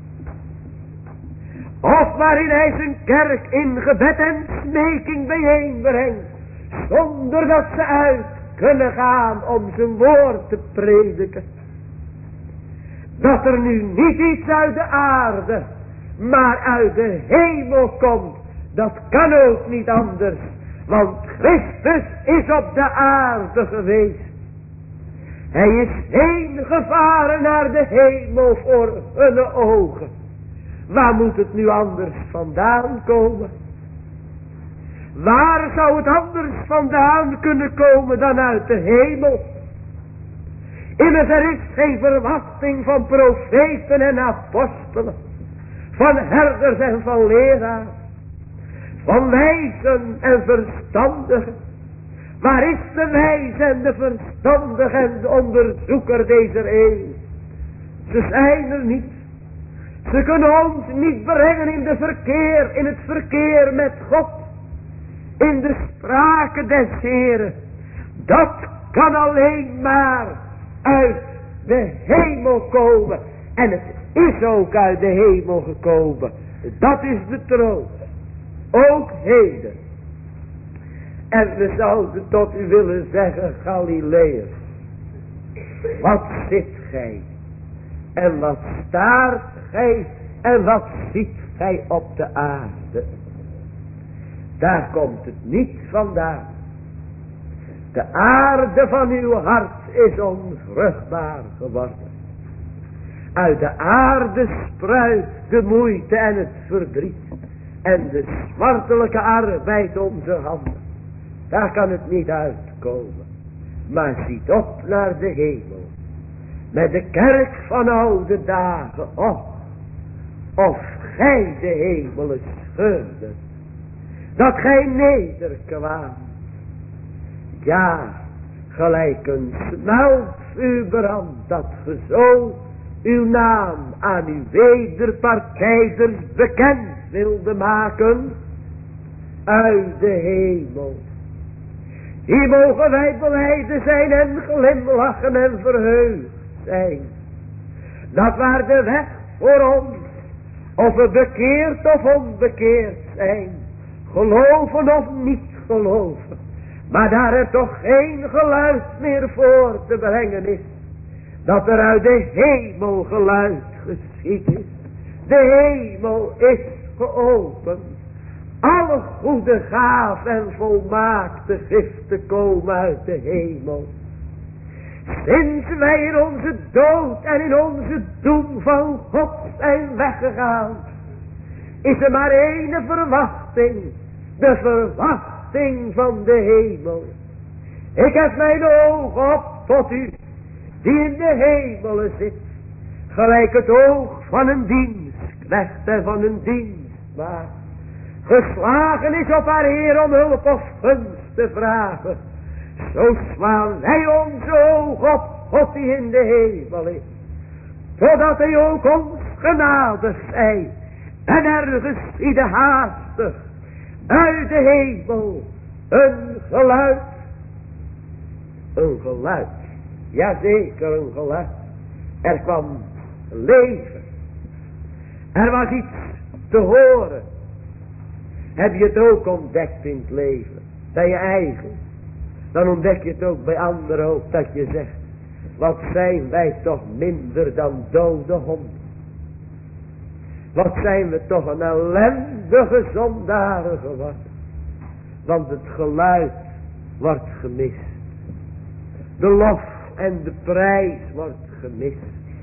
Of waarin hij zijn kerk in gebed en smeking bijeenbrengt. Zonder dat ze uit kunnen gaan om zijn woord te prediken. Dat er nu niet iets uit de aarde maar uit de hemel komt. Dat kan ook niet anders. Want Christus is op de aarde geweest. Hij is heen gevaren naar de hemel voor hun ogen. Waar moet het nu anders vandaan komen? Waar zou het anders vandaan kunnen komen dan uit de hemel? Immers er is geen verwachting van profeten en apostelen, van herders en van leraars, van wijzen en verstandigen. Waar is de wijze en de verstandige en de onderzoeker deze eeuw? Ze zijn er niet. Ze kunnen ons niet brengen in het verkeer met God. In de sprake des Heren. Dat kan alleen maar uit de hemel komen. En het is ook uit de hemel gekomen. Dat is de troost. Ook heden. En we zouden tot u willen zeggen, Galileërs. Wat zit gij? En wat staart gij? En wat ziet gij op de aarde? Daar komt het niet vandaan. De aarde van uw hart is onvruchtbaar geworden. Uit de aarde spruit de moeite en het verdriet. En de smartelijke arbeid onze handen. Daar kan het niet uitkomen. Maar ziet op naar de hemel. Met de kerk van oude dagen. Of gij de hemelen scheurde. Dat gij nederkwaamt. Ja, gelijk een smeltvuur brandt. Dat ge zo uw naam aan uw wederpartijders bekend wilde maken. Uit de hemel. Hier mogen wij blijde zijn en glimlachen en verheugd zijn. Dat waar de weg voor ons, of we bekeerd of onbekeerd zijn, geloven of niet geloven, maar daar er toch geen geluid meer voor te brengen is, dat er uit de hemel geluid geschied is. De hemel is geopend. Alle goede gaaf en volmaakte giften komen uit de hemel. Sinds wij in onze dood en in onze doem van God zijn weggegaan, is er maar één verwachting. De verwachting van de hemel. Ik heb mijn ogen op tot u, die in de hemelen zit. Gelijk het oog van een dienstknecht en van een dienstmaagd. Geslagen is op haar Heer om hulp of gunst te vragen. Zo slaan wij onze oog op God die in de hemel is. Zodat hij ook ons genadig zij. En er geschiedde haastig uit de hemel een geluid. Een geluid. Jazeker, een geluid. Er kwam leven. Er was iets te horen. Heb je het ook ontdekt in het leven? Bij je eigen. Dan ontdek je het ook bij anderen ook. Dat je zegt. Wat zijn wij toch minder dan dode honden. Wat zijn we toch een ellendige zondaren geworden. Want het geluid wordt gemist. De lof en de prijs wordt gemist.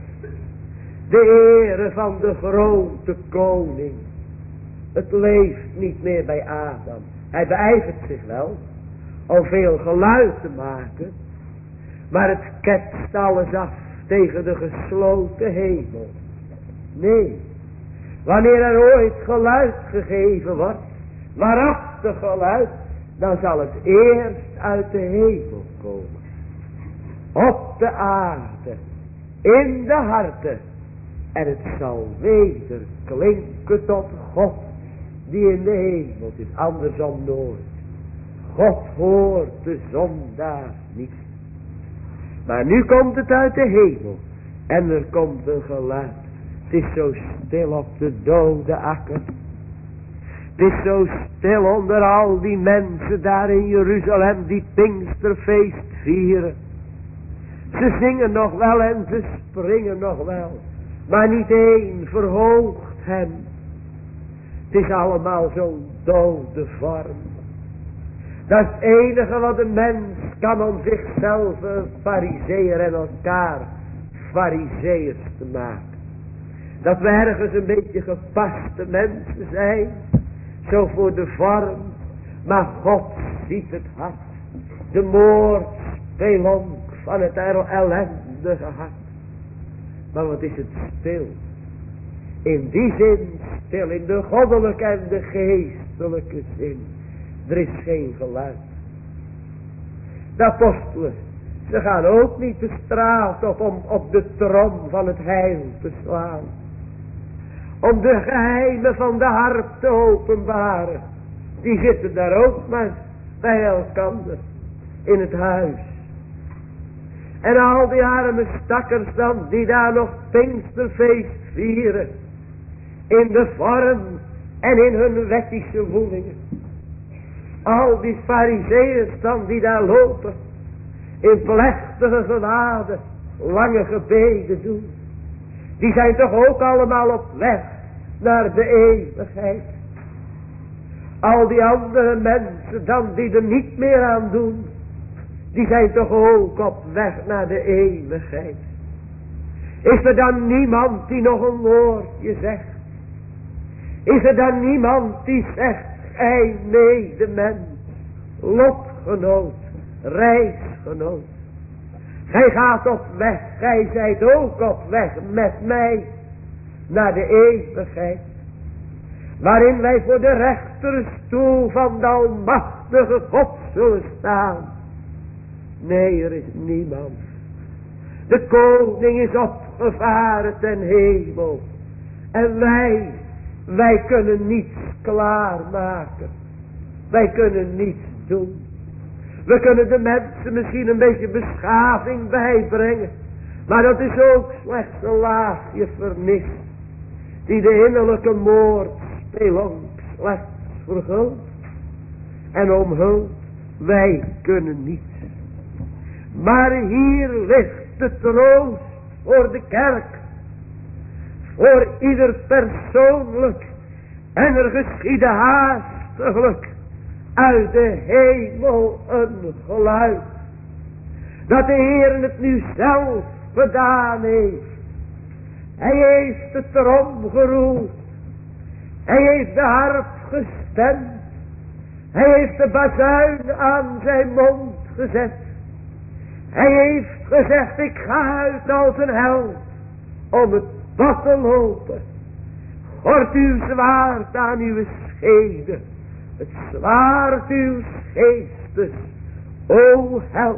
De ere van de grote koning. Het leeft niet meer bij Adam. Hij beijvert zich wel om veel geluid te maken. Maar het ketst alles af tegen de gesloten hemel. Nee. Wanneer er ooit geluid gegeven wordt. Waarachtig geluid. Dan zal het eerst uit de hemel komen. Op de aarde. In de harten. En het zal weder klinken tot God. Die in de hemel is. Andersom nooit. God hoort de zondaar niet. Maar nu komt het uit de hemel. En er komt een geluid. Het is zo stil op de dode akker. Het is zo stil onder al die mensen daar in Jeruzalem die Pinksterfeest vieren. Ze zingen nog wel en ze springen nog wel. Maar niet één verhoogt hem Het is allemaal zo'n dode vorm. Dat is het enige wat een mens kan om zichzelf een farizeeër en elkaar farizeeërs te maken. Dat we ergens een beetje gepaste mensen zijn. Zo voor de vorm. Maar God ziet het hart. De moordspelonk van het ellendige hart. Maar wat is het stil. In die zin stil. In de goddelijke en de geestelijke zin. Er is geen geluid. De apostelen. Ze gaan ook niet de straat op om op de trom van het heil te slaan. Om de geheimen van de harp te openbaren. Die zitten daar ook maar bij elkander. In het huis. En al die arme stakkers dan. Die daar nog Pinksterfeest vieren. In de vorm. En in hun wettische woelingen. Al die farizeeërs dan die daar lopen. In plechtige gewaden. Lange gebeden doen. Die zijn toch ook allemaal op weg naar de eeuwigheid. Al die andere mensen dan die er niet meer aan doen. Die zijn toch ook op weg naar de eeuwigheid. Is er dan niemand die nog een woordje zegt? Is er dan niemand die zegt, ei medemens, lotgenoot, reisgenoot. Gij gaat op weg, gij zijt ook op weg met mij naar de eeuwigheid. Waarin wij voor de rechterstoel van de almachtige God zullen staan. Nee, er is niemand. De koning is opgevaren ten hemel. En wij kunnen niets klaarmaken. Wij kunnen niets doen. We kunnen de mensen misschien een beetje beschaving bijbrengen. Maar dat is ook slechts een laagje vernis. Die de innerlijke moordspelonk slechts vergult. En omhult. Wij kunnen niets. Maar hier ligt de troost voor de kerk. Voor ieder persoonlijk. En er geschiedde haastiglijk uit de hemel een geluid. Dat de Heer het nu zelf gedaan heeft. Hij heeft de trom geroerd. Hij heeft de harp gestemd. Hij heeft de bazuin aan zijn mond gezet. Hij heeft gezegd, ik ga uit als een held om het pad te lopen. Gort uw zwaard aan uw schede. Het zwaard uw geestes, o held.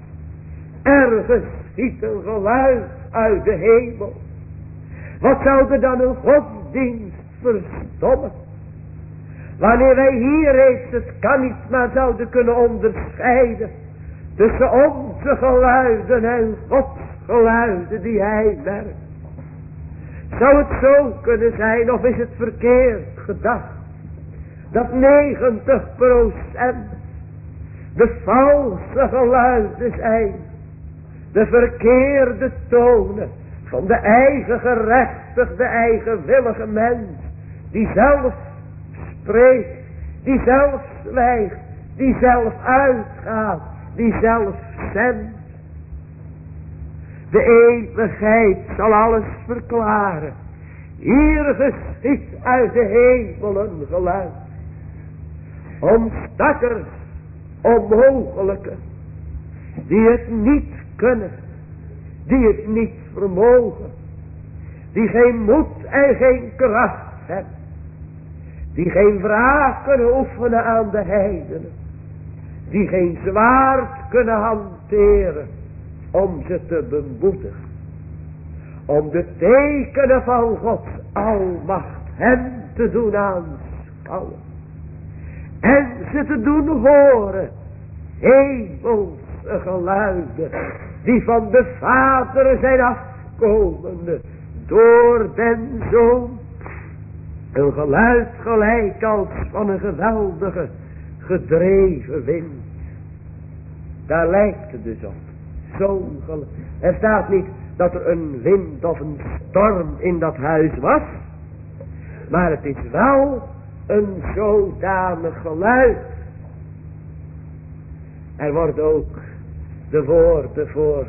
Er geschiet een geluid uit de hemel. Wat zou er dan een godsdienst verstommen? Wanneer wij hier reeds het kan niet maar zouden kunnen onderscheiden. Tussen onze geluiden en Gods geluiden die hij werkt. Zou het zo kunnen zijn of is het verkeerd gedacht? Dat 90% de valse geluiden zijn. De verkeerde tonen van de eigen gerechtigde, eigenwillige mens. Die zelf spreekt, die zelf zwijgt, die zelf uitgaat, die zelf zendt. De eeuwigheid zal alles verklaren. Hier geschiet uit de hemel een geluid. Om stakkers, onmogelijke, die het niet kunnen, die het niet vermogen, die geen moed en geen kracht hebben, die geen wraak kunnen oefenen aan de heidenen, die geen zwaard kunnen hanteren om ze te bemoedigen, om de tekenen van Gods almacht hen te doen aanschouwen en ze te doen horen hemelse geluiden die van de Vader zijn afkomende door den Zoon. Een geluid gelijk als van een geweldige gedreven wind. Daar lijkt het dus op. Zo'n geluid. Er staat niet dat er een wind of een storm in dat huis was. Maar het is wel een zodanig geluid. Er wordt ook de woorden voor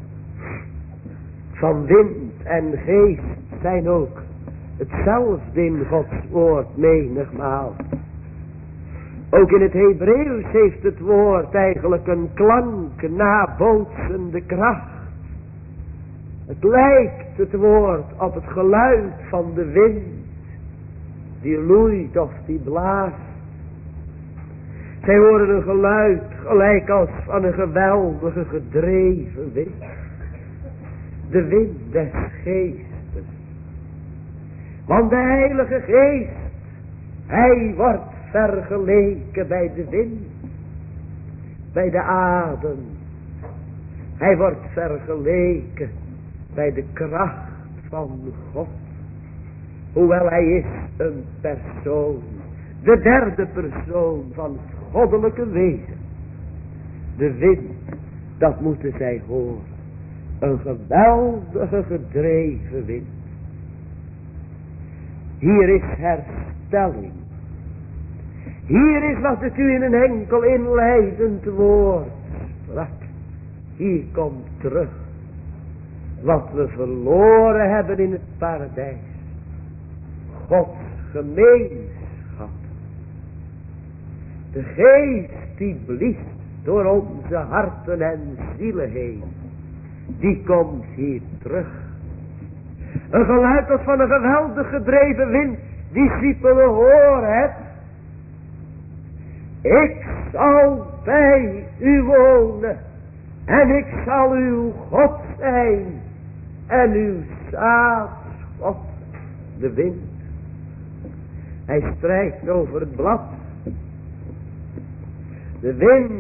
van wind en geest zijn ook hetzelfde in Gods woord menigmaal. Ook in het Hebreeuws heeft het woord eigenlijk een klank nabootsende kracht. Het lijkt het woord op het geluid van de wind die loeit of die blaast. Zij horen een geluid gelijk als van een geweldige gedreven wind. De wind des geestes. Want de Heilige Geest, hij wordt vergeleken bij de wind, bij de adem. Hij wordt vergeleken bij de kracht van God. Hoewel hij is een persoon, de derde persoon van het goddelijke wezen. De wind, dat moeten zij horen. Een geweldige gedreven wind. Hier is herstelling. Hier is wat het u in een enkel inleidend woord sprak. Hier komt terug wat we verloren hebben in het paradijs. Gods gemeenschap. De geest die blies door onze harten en zielen heen. Die komt hier terug. Een geluid als van een geweldig gedreven wind. Discipelen, hoor het. Ik zal bij u wonen. En ik zal uw God zijn. En uw zaadschot, de wind. Hij strijkt over het blad. De wind.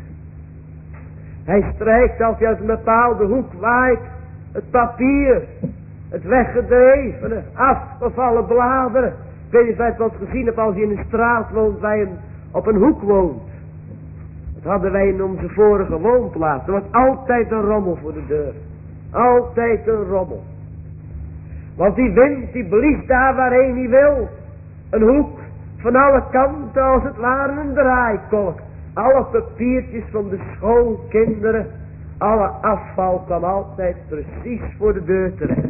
Hij strijkt als hij uit een bepaalde hoek waait. Het papier. Het weggedrevene, afgevallen bladeren. Ik weet niet of je het wel eens gezien hebt als je in een straat woont waar je op een hoek woont. Dat hadden wij in onze vorige woonplaats. Er wordt altijd een rommel voor de deur. Altijd een rommel. Want die wind die blies daar waarheen hij wil. Een hoek van alle kanten als het ware een draaikolk. Alle papiertjes van de schoolkinderen. Alle afval kwam altijd precies voor de deur terecht.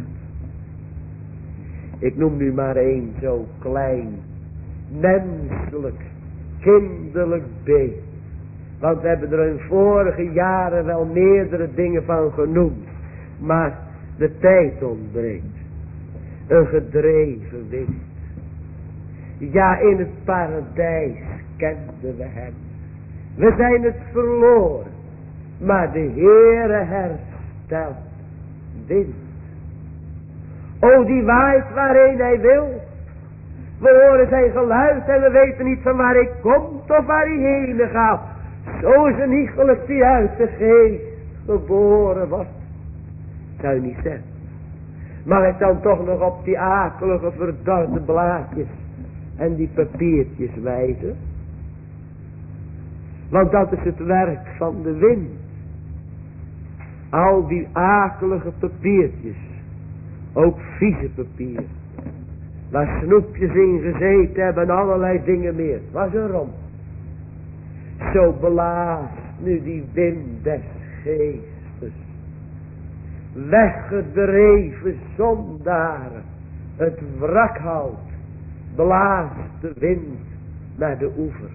Ik noem nu maar één zo klein, menselijk, kinderlijk beeld. Want we hebben er in vorige jaren wel meerdere dingen van genoemd. Maar de tijd ontbreekt. Een gedreven wind. Ja, in het paradijs kenden we hem. We zijn het verloren. Maar de Heere herstelt wind. O, die waait waarheen hij wil. We horen zijn geluid en we weten niet van waar hij komt of waar hij heen gaat. Zo is een iegelijk die uit de geest geboren wordt. Zou je niet zeggen. Mag ik dan toch nog op die akelige verdorde blaadjes en die papiertjes wijzen? Want dat is het werk van de wind. Al die akelige papiertjes. Ook vieze papier. Waar snoepjes in gezeten hebben en allerlei dingen meer. Het was een romp. Zo blaast nu die wind des geestes. Weggedreven zondaren. Het wrakhout blaast de wind naar de oever.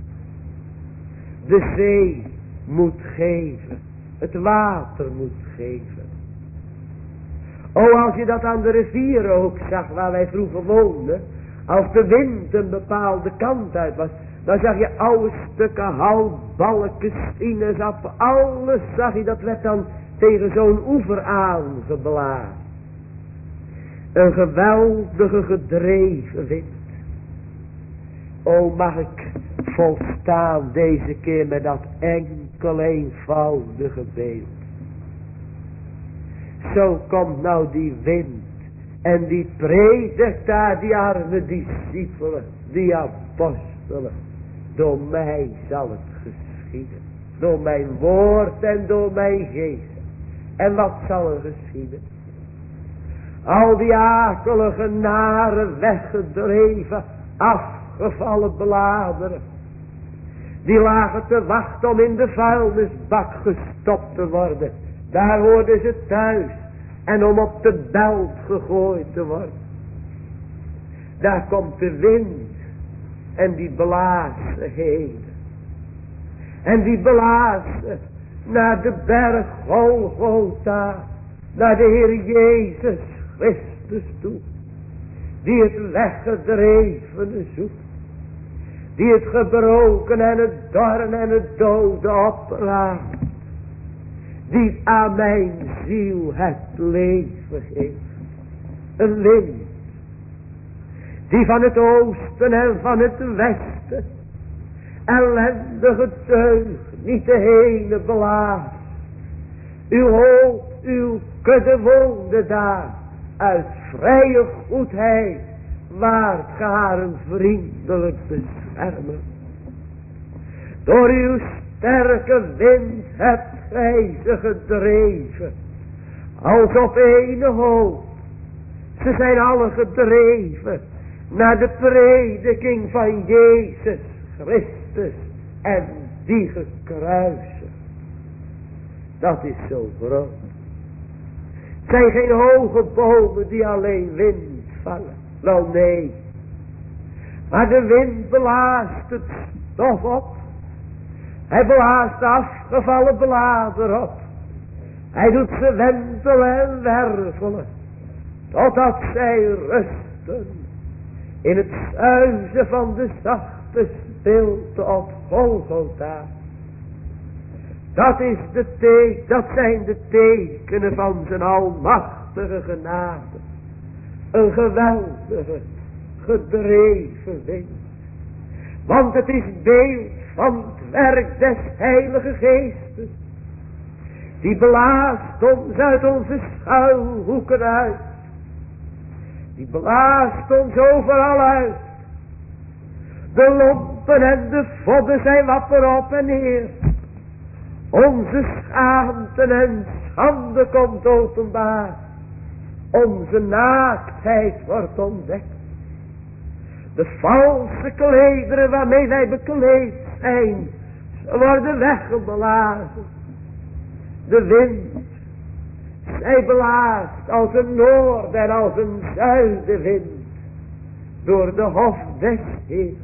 De zee moet geven. Het water moet geven. O, als je dat aan de rivier ook zag waar wij vroeger woonden. Als de wind een bepaalde kant uit was. Dan zag je oude stukken hout, balken, sinaasappelen. Alles zag je, dat werd dan tegen zo'n oever aangeblazen. Een geweldige gedreven wind. O, mag ik volstaan deze keer met dat enkel eenvoudige beeld. Zo komt nou die wind. En die predikt daar die arme discipelen. Die apostelen. Door mij zal het geschieden. Door mijn woord en door mijn geest. En wat zal er geschieden? Al die akelige nare weggedreven. afgevallen bladeren. Die lagen te wachten om in de vuilnisbak gestopt te worden. Daar hoorden ze thuis. En om op de belt gegooid te worden. Daar komt de wind. En die blazen heen. En die blazen naar de berg Golgotha. Naar de Heer Jezus Christus toe. Die het weggedrevene zoekt. Die het gebroken en het dorren en het dode opraapt. Die aan mijn ziel het leven geeft. Een wind. Die van het oosten en van het westen. Ellendige deugd niet de hene blaast. Uw hoop, uw kudde woonde daar. Uit vrije goedheid. Waart ge haar een vriendelijk beschermen. Door uw sterke wind hebt gij ze gedreven. Als op ene hoop. Ze zijn alle gedreven. Naar de prediking van Jezus Christus. En die gekruisigd. Dat is zo groot. Het zijn geen hoge bomen die alleen wind vangen. Wel nee. Maar de wind blaast het stof op. Hij blaast de afgevallen bladeren op. Hij doet ze wentelen en wervelen. Totdat zij rusten. In het zuizen van de zachte stilte op Golgotha. Dat zijn de tekenen van zijn almachtige genade. Een geweldige, gedreven wind. Want het is beeld van het werk des Heilige Geestes. Die blaast ons uit onze schuilhoeken uit. Die blaast ons overal uit. De lompen en de vodden zijn wapper op en neer. Onze schaamte en schande komt openbaar. Onze naaktheid wordt ontdekt. De valse klederen waarmee wij bekleed zijn, ze worden weggeblazen. De wind, zij blaast als een noord- en als een zuidenwind door de hof des Heeren.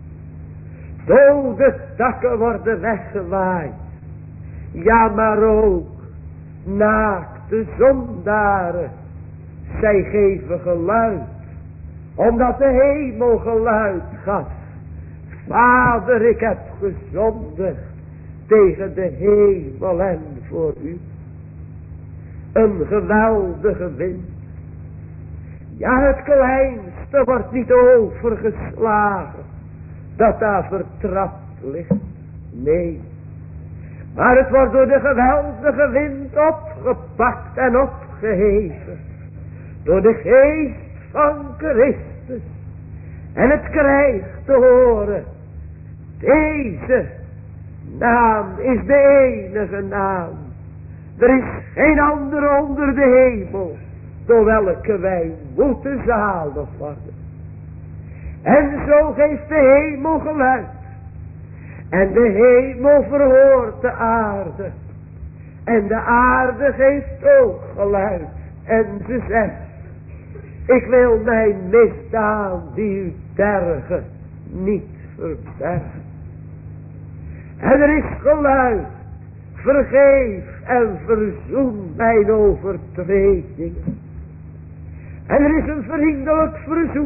Dode takken worden weggewaaid. Ja, maar ook naakte zondaren. Zij geven geluid. Omdat de hemel geluid gaf. Vader, ik heb gezondigd tegen de hemel en voor u. Een geweldige wind. Ja, het kleinste wordt niet overgeslagen. Dat daar vertrapt ligt. Nee. Maar het wordt door de geweldige wind opgepakt en opgeheven. Door de geest van Christus. En het krijgt te horen. Deze naam is de enige naam. Er is geen andere onder de hemel. Door welke wij moeten zalig worden. En zo geeft de hemel geluid. En de hemel verhoort de aarde. En de aarde geeft ook geluid. En ze zegt. Ik wil mijn misdaad die u tergen niet verbergen. En er is geluid. Vergeef en verzoen mijn overtredingen. En er is een vriendelijk verzoek.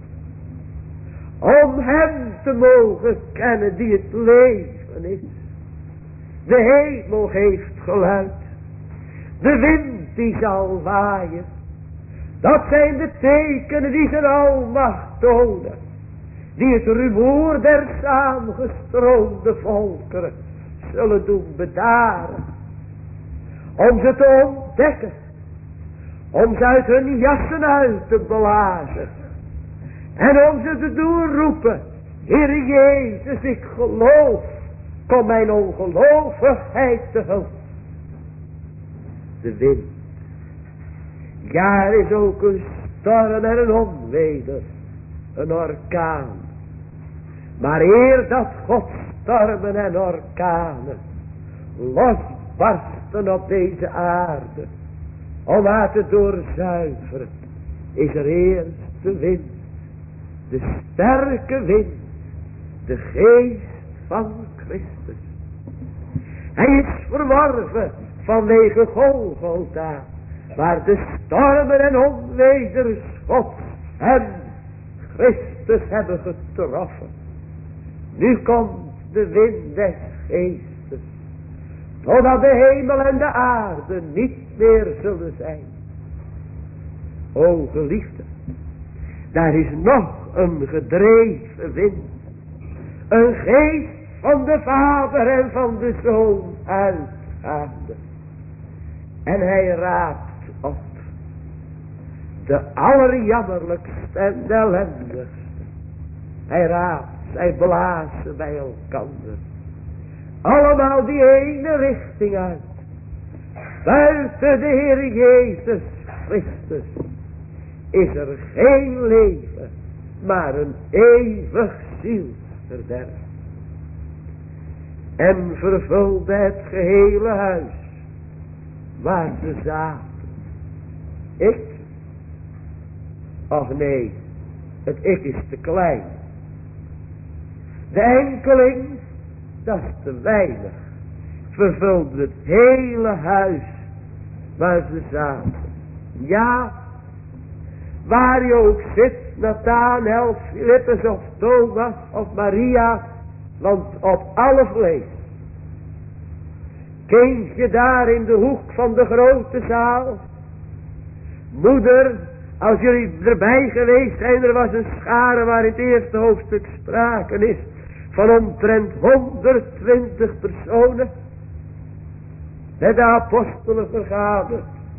Om hem te mogen kennen die het leven is. De hemel geeft geluid. De wind die zal waaien. Dat zijn de tekenen die zijn almacht tonen. Die het rumoer der samengestroomde volkeren zullen doen bedaren. Om ze te ontdekken. Om ze uit hun jassen uit te blazen. En om ze te doen roepen. Heer Jezus, ik geloof. Kom mijn ongelovigheid te hulp. De wind. Ja, er is ook een storm en een onweder. Een orkaan. Maar eer dat God stormen en orkanen losbarsten op deze aarde, om haar te doorzuiveren, is er eerst de wind, de sterke wind, de geest van Christus. Hij is verworven vanwege Golgotha, waar de stormen en onweders God en Christus hebben getroffen. Nu komt de wind des geestes, totdat de hemel en de aarde niet meer zullen zijn. O geliefde, daar is nog een gedreven wind, een geest van de Vader en van de Zoon uitgaande. En hij raapt op de allerjammerlijkste en de ellendigste. Hij raapt, zij blazen bij elkander. Allemaal die ene richting uit. Buiten de Heer Jezus Christus is er geen leven, maar een eeuwig zielsverderf. En vervulde het gehele huis waar ze zaten. Ik? Och nee, het ik is te klein. De enkeling, dat is te weinig. Vervulde het hele huis waar ze zaten. Ja, waar je ook zit, Nathanael, Philippus of Thomas of Maria, want op alle vlees. Kindje daar in de hoek van de grote zaal. Moeder, als jullie erbij geweest zijn, er was een schare waar in het eerste hoofdstuk sprake is van omtrent 120 personen. Met de apostelen vergaderd.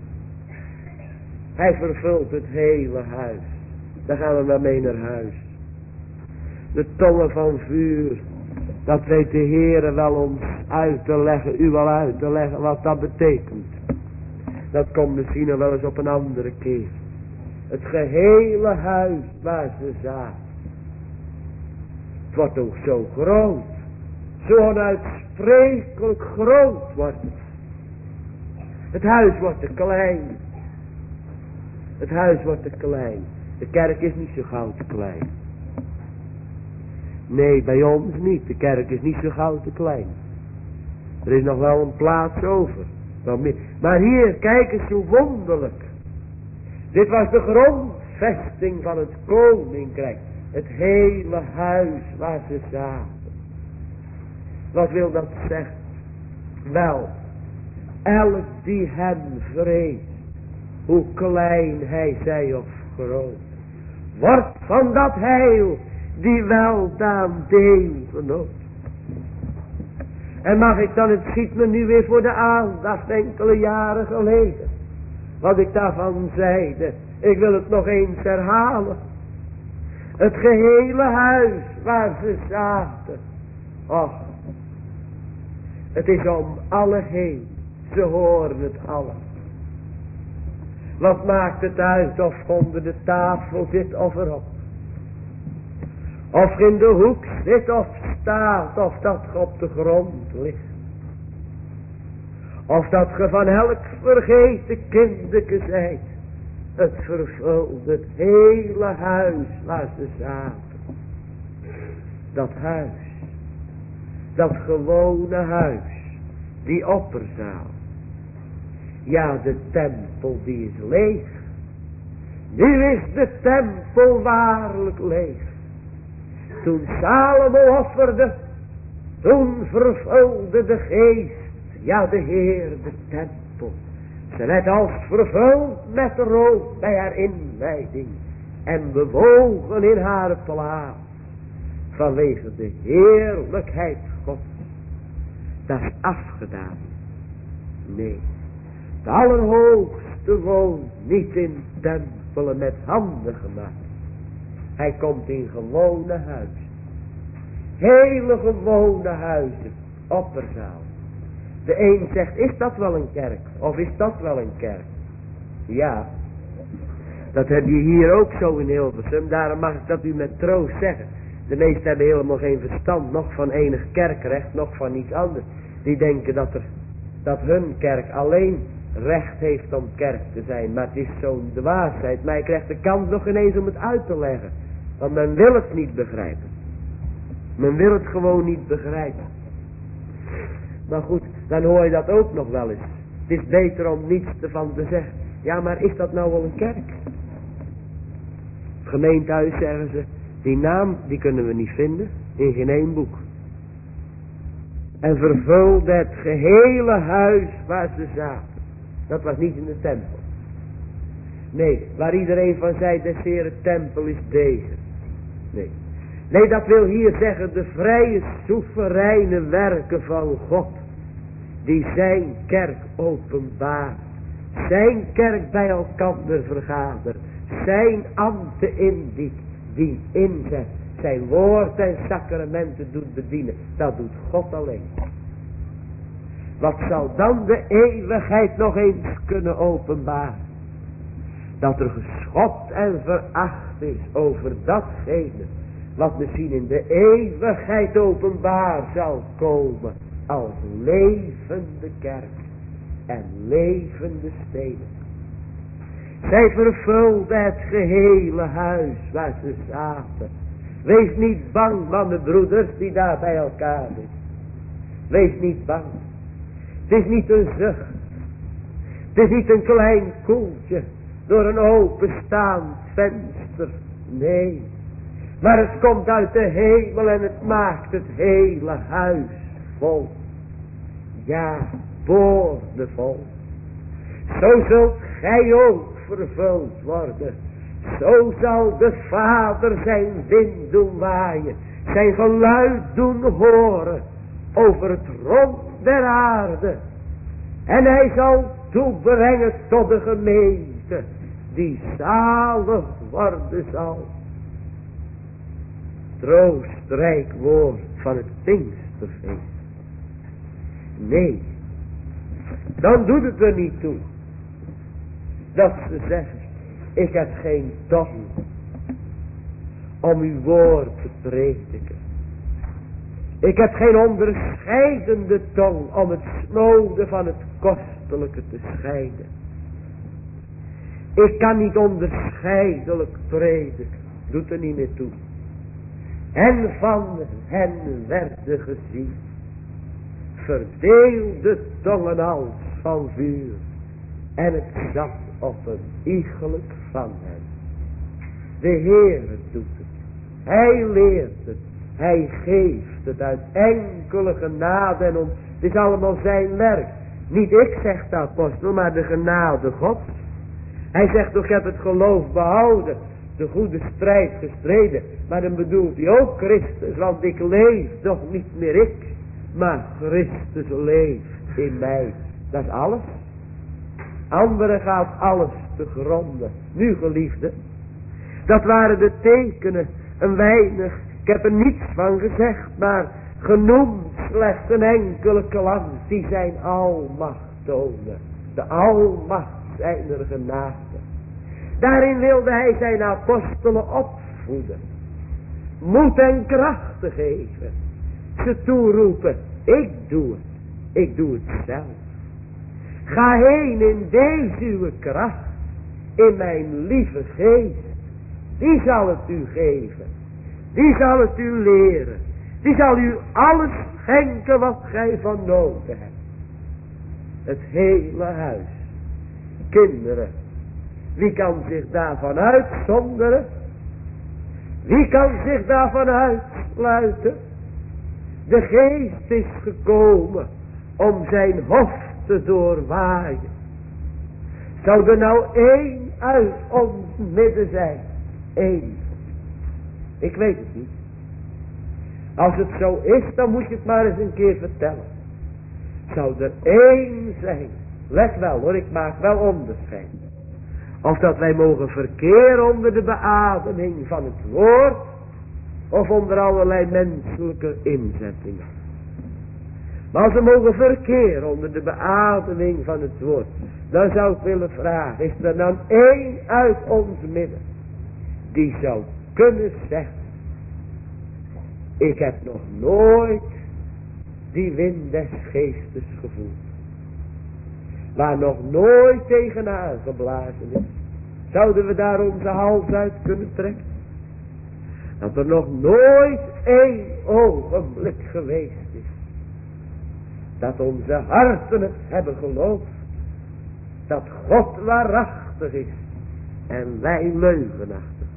Hij vervult het hele huis. Dan gaan we maar mee naar huis. De tongen van vuur. Dat weet de Heere wel ons uit te leggen. U wel uit te leggen wat dat betekent. Dat komt misschien nog wel eens op een andere keer. Het gehele huis waar ze zaten. Het wordt ook zo groot. Zo onuitsprekelijk groot wordt het. Het huis wordt te klein. Het huis wordt te klein. De kerk is niet zo gauw te klein. Nee, bij ons niet. De kerk is niet zo gauw te klein. Er is nog wel een plaats over. Maar hier, kijk eens hoe wonderlijk. Dit was de grondvesting van het koninkrijk. Het hele huis waar ze zaten. Wat wil dat zeggen? Wel, elk die hem vreest, hoe klein hij zij of groot, wordt van dat heil die weldaan deel genoot. En mag ik dan, het schiet me nu weer voor de aandacht enkele jaren geleden, wat ik daarvan zeide. Ik wil het nog eens herhalen. Het gehele huis waar ze zaten. Och, het is om alle heen. Ze horen het allen. Wat maakt het uit of onder de tafel zit of erop? Of in de hoek zit of staat, of dat ge op de grond ligt. Of dat ge van elk vergeten kindeke zijt. Het vervult het hele huis waar ze zaten. Dat huis. Dat gewone huis. Die opperzaal. Ja, de tempel die is leeg. Nu is de tempel waarlijk leeg. Toen Salomo offerde, toen vervulde de geest, ja de Heer, de tempel. Ze werd als vervuld met rook bij haar inwijding en bewogen in haar plaats vanwege de heerlijkheid Gods. Dat is afgedaan. Nee, de Allerhoogste woont niet in tempelen met handen gemaakt. Hij komt in gewone huizen. Hele gewone huizen. Opperzaal. De een zegt, is dat wel een kerk? Of is dat wel een kerk? Ja. Dat heb je hier ook zo in Hilversum. Daarom mag ik dat u met troost zeggen. De meesten hebben helemaal geen verstand, nog van enig kerkrecht, nog van iets anders. Die denken dat hun kerk alleen recht heeft om kerk te zijn. Maar het is zo'n dwaasheid. Maar je krijgt de kans nog ineens om het uit te leggen. Want men wil het niet begrijpen. Men wil het gewoon niet begrijpen. Maar goed, dan hoor je dat ook nog wel eens. Het is beter om niets ervan te zeggen. Ja, maar is dat nou wel een kerk? Het gemeentehuis, zeggen ze, die naam die kunnen we niet vinden in geen één boek. En vervulde het gehele huis waar ze zaten. Dat was niet in de tempel. Nee, waar iedereen van zei, des Heeren tempel is deze. Nee. Nee, dat wil hier zeggen, de vrije, soevereine werken van God. Die zijn kerk openbaart. Zijn kerk bij elkander vergadert. Zijn ambten indient. Die inzet. Zijn woord en sacramenten doet bedienen. Dat doet God alleen. Wat zal dan de eeuwigheid nog eens kunnen openbaren? Dat er geschot en veracht is over datgene wat misschien in de eeuwigheid openbaar zal komen als levende kerk en levende steden. Zij vervulde het gehele huis waar ze zaten. Wees niet bang, mannenbroeders die daar bij elkaar zijn. Wees niet bang. Het is niet een zucht. Het is niet een klein koeltje door een openstaand venster. Nee. Maar het komt uit de hemel en het maakt het hele huis vol. Ja, boordevol. Zo zult gij ook vervuld worden. Zo zal de Vader zijn wind doen waaien. Zijn geluid doen horen over het rond der aarde. En hij zal toebrengen tot de gemeente die zalig worden zal. Troostrijk woord van het Pinksterfeest. Nee, dan doet het er niet toe dat ze zeggen, ik heb geen tong om uw woord te prediken. Ik heb geen onderscheidende tong om het snode van het kostelijke te scheiden. Ik kan niet onderscheidelijk prediken, doet er niet meer toe. En van hen werden gezien verdeelde tongen als van vuur. En het zat op een iegelijk van hen. De Heere doet het. Hij leert het. Hij geeft het uit enkele genade en om. Het is allemaal zijn werk. Niet ik, zegt de apostel, maar de genade God. Hij zegt toch, ik heb het geloof behouden. De goede strijd gestreden. Maar dan bedoelt hij ook Christus. Want ik leef toch niet meer ik. Maar Christus leeft in mij. Dat is alles. Anderen gaat alles te gronden. Nu geliefde. Dat waren de tekenen. Een weinig. Ik heb er niets van gezegd. Maar genoemd slechts een enkele klank. Die zijn almacht tonen. De almacht zijner genade. Daarin wilde hij zijn apostelen opvoeden. Moed en kracht te geven. Ze toeroepen. Ik doe het. Ik doe het zelf. Ga heen in deze uw kracht. In mijn lieve geest. Die zal het u geven. Die zal het u leren. Die zal u alles schenken wat gij van nodig hebt. Het hele huis. Kinderen. Wie kan zich daarvan uitzonderen? Wie kan zich daarvan uitsluiten? De geest is gekomen om zijn hof te doorwaaien. Zou er nou één uit ons midden zijn? Eén. Ik weet het niet. Als het zo is, dan moet je het maar eens een keer vertellen. Zou er één zijn? Let wel hoor, ik maak wel onderscheid. Of dat wij mogen verkeren onder de beademing van het woord. Of onder allerlei menselijke inzettingen. Maar als we mogen verkeren onder de beademing van het woord. Dan zou ik willen vragen. Is er dan één uit ons midden. Die zou kunnen zeggen. Ik heb nog nooit die wind des geestes gevoeld. Waar nog nooit tegenaan geblazen is. Zouden we daar onze hals uit kunnen trekken? Dat er nog nooit één ogenblik geweest is. Dat onze harten het hebben geloofd. Dat God waarachtig is. En wij leugenachtig.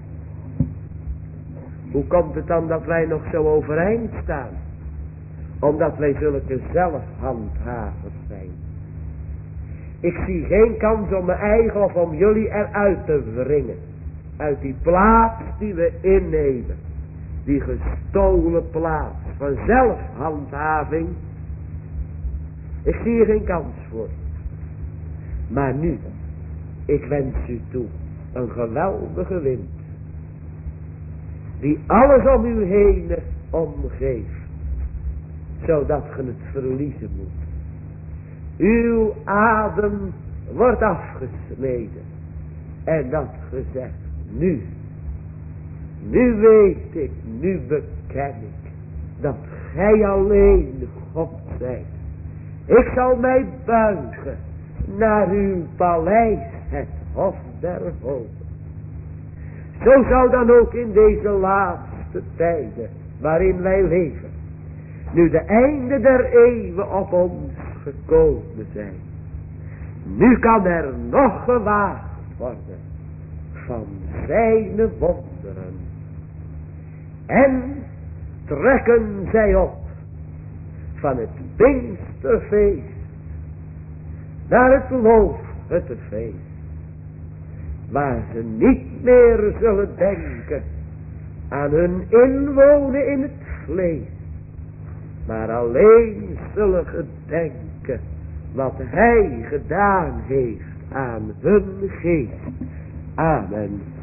Hoe komt het dan dat wij nog zo overeind staan? Omdat wij zulke zelfhandhavers zijn. Ik zie geen kans om mijn eigen of om jullie eruit te wringen. Uit die plaats die we innemen. Die gestolen plaats van zelfhandhaving. Ik zie er geen kans voor. Maar nu, ik wens u toe een geweldige wind. Die alles om u heen omgeeft. Zodat ge het verliezen moet. Uw adem wordt afgesneden. En dat gezegd, nu. Nu weet ik, nu beken ik. Dat gij alleen God zijt. Ik zal mij buigen naar uw paleis, het hof der hoven. Zo zou dan ook in deze laatste tijden waarin wij leven. Nu de einde der eeuwen op ons gekomen zijn. Nu kan er nog gewaagd worden van zijn wonderen. En trekken zij op van het Pinksterfeest naar het Loofhuttenfeest. Waar ze niet meer zullen denken aan hun inwonen in het vlees. Maar alleen zullen gedenken wat hij gedaan heeft aan hun geest. Amen.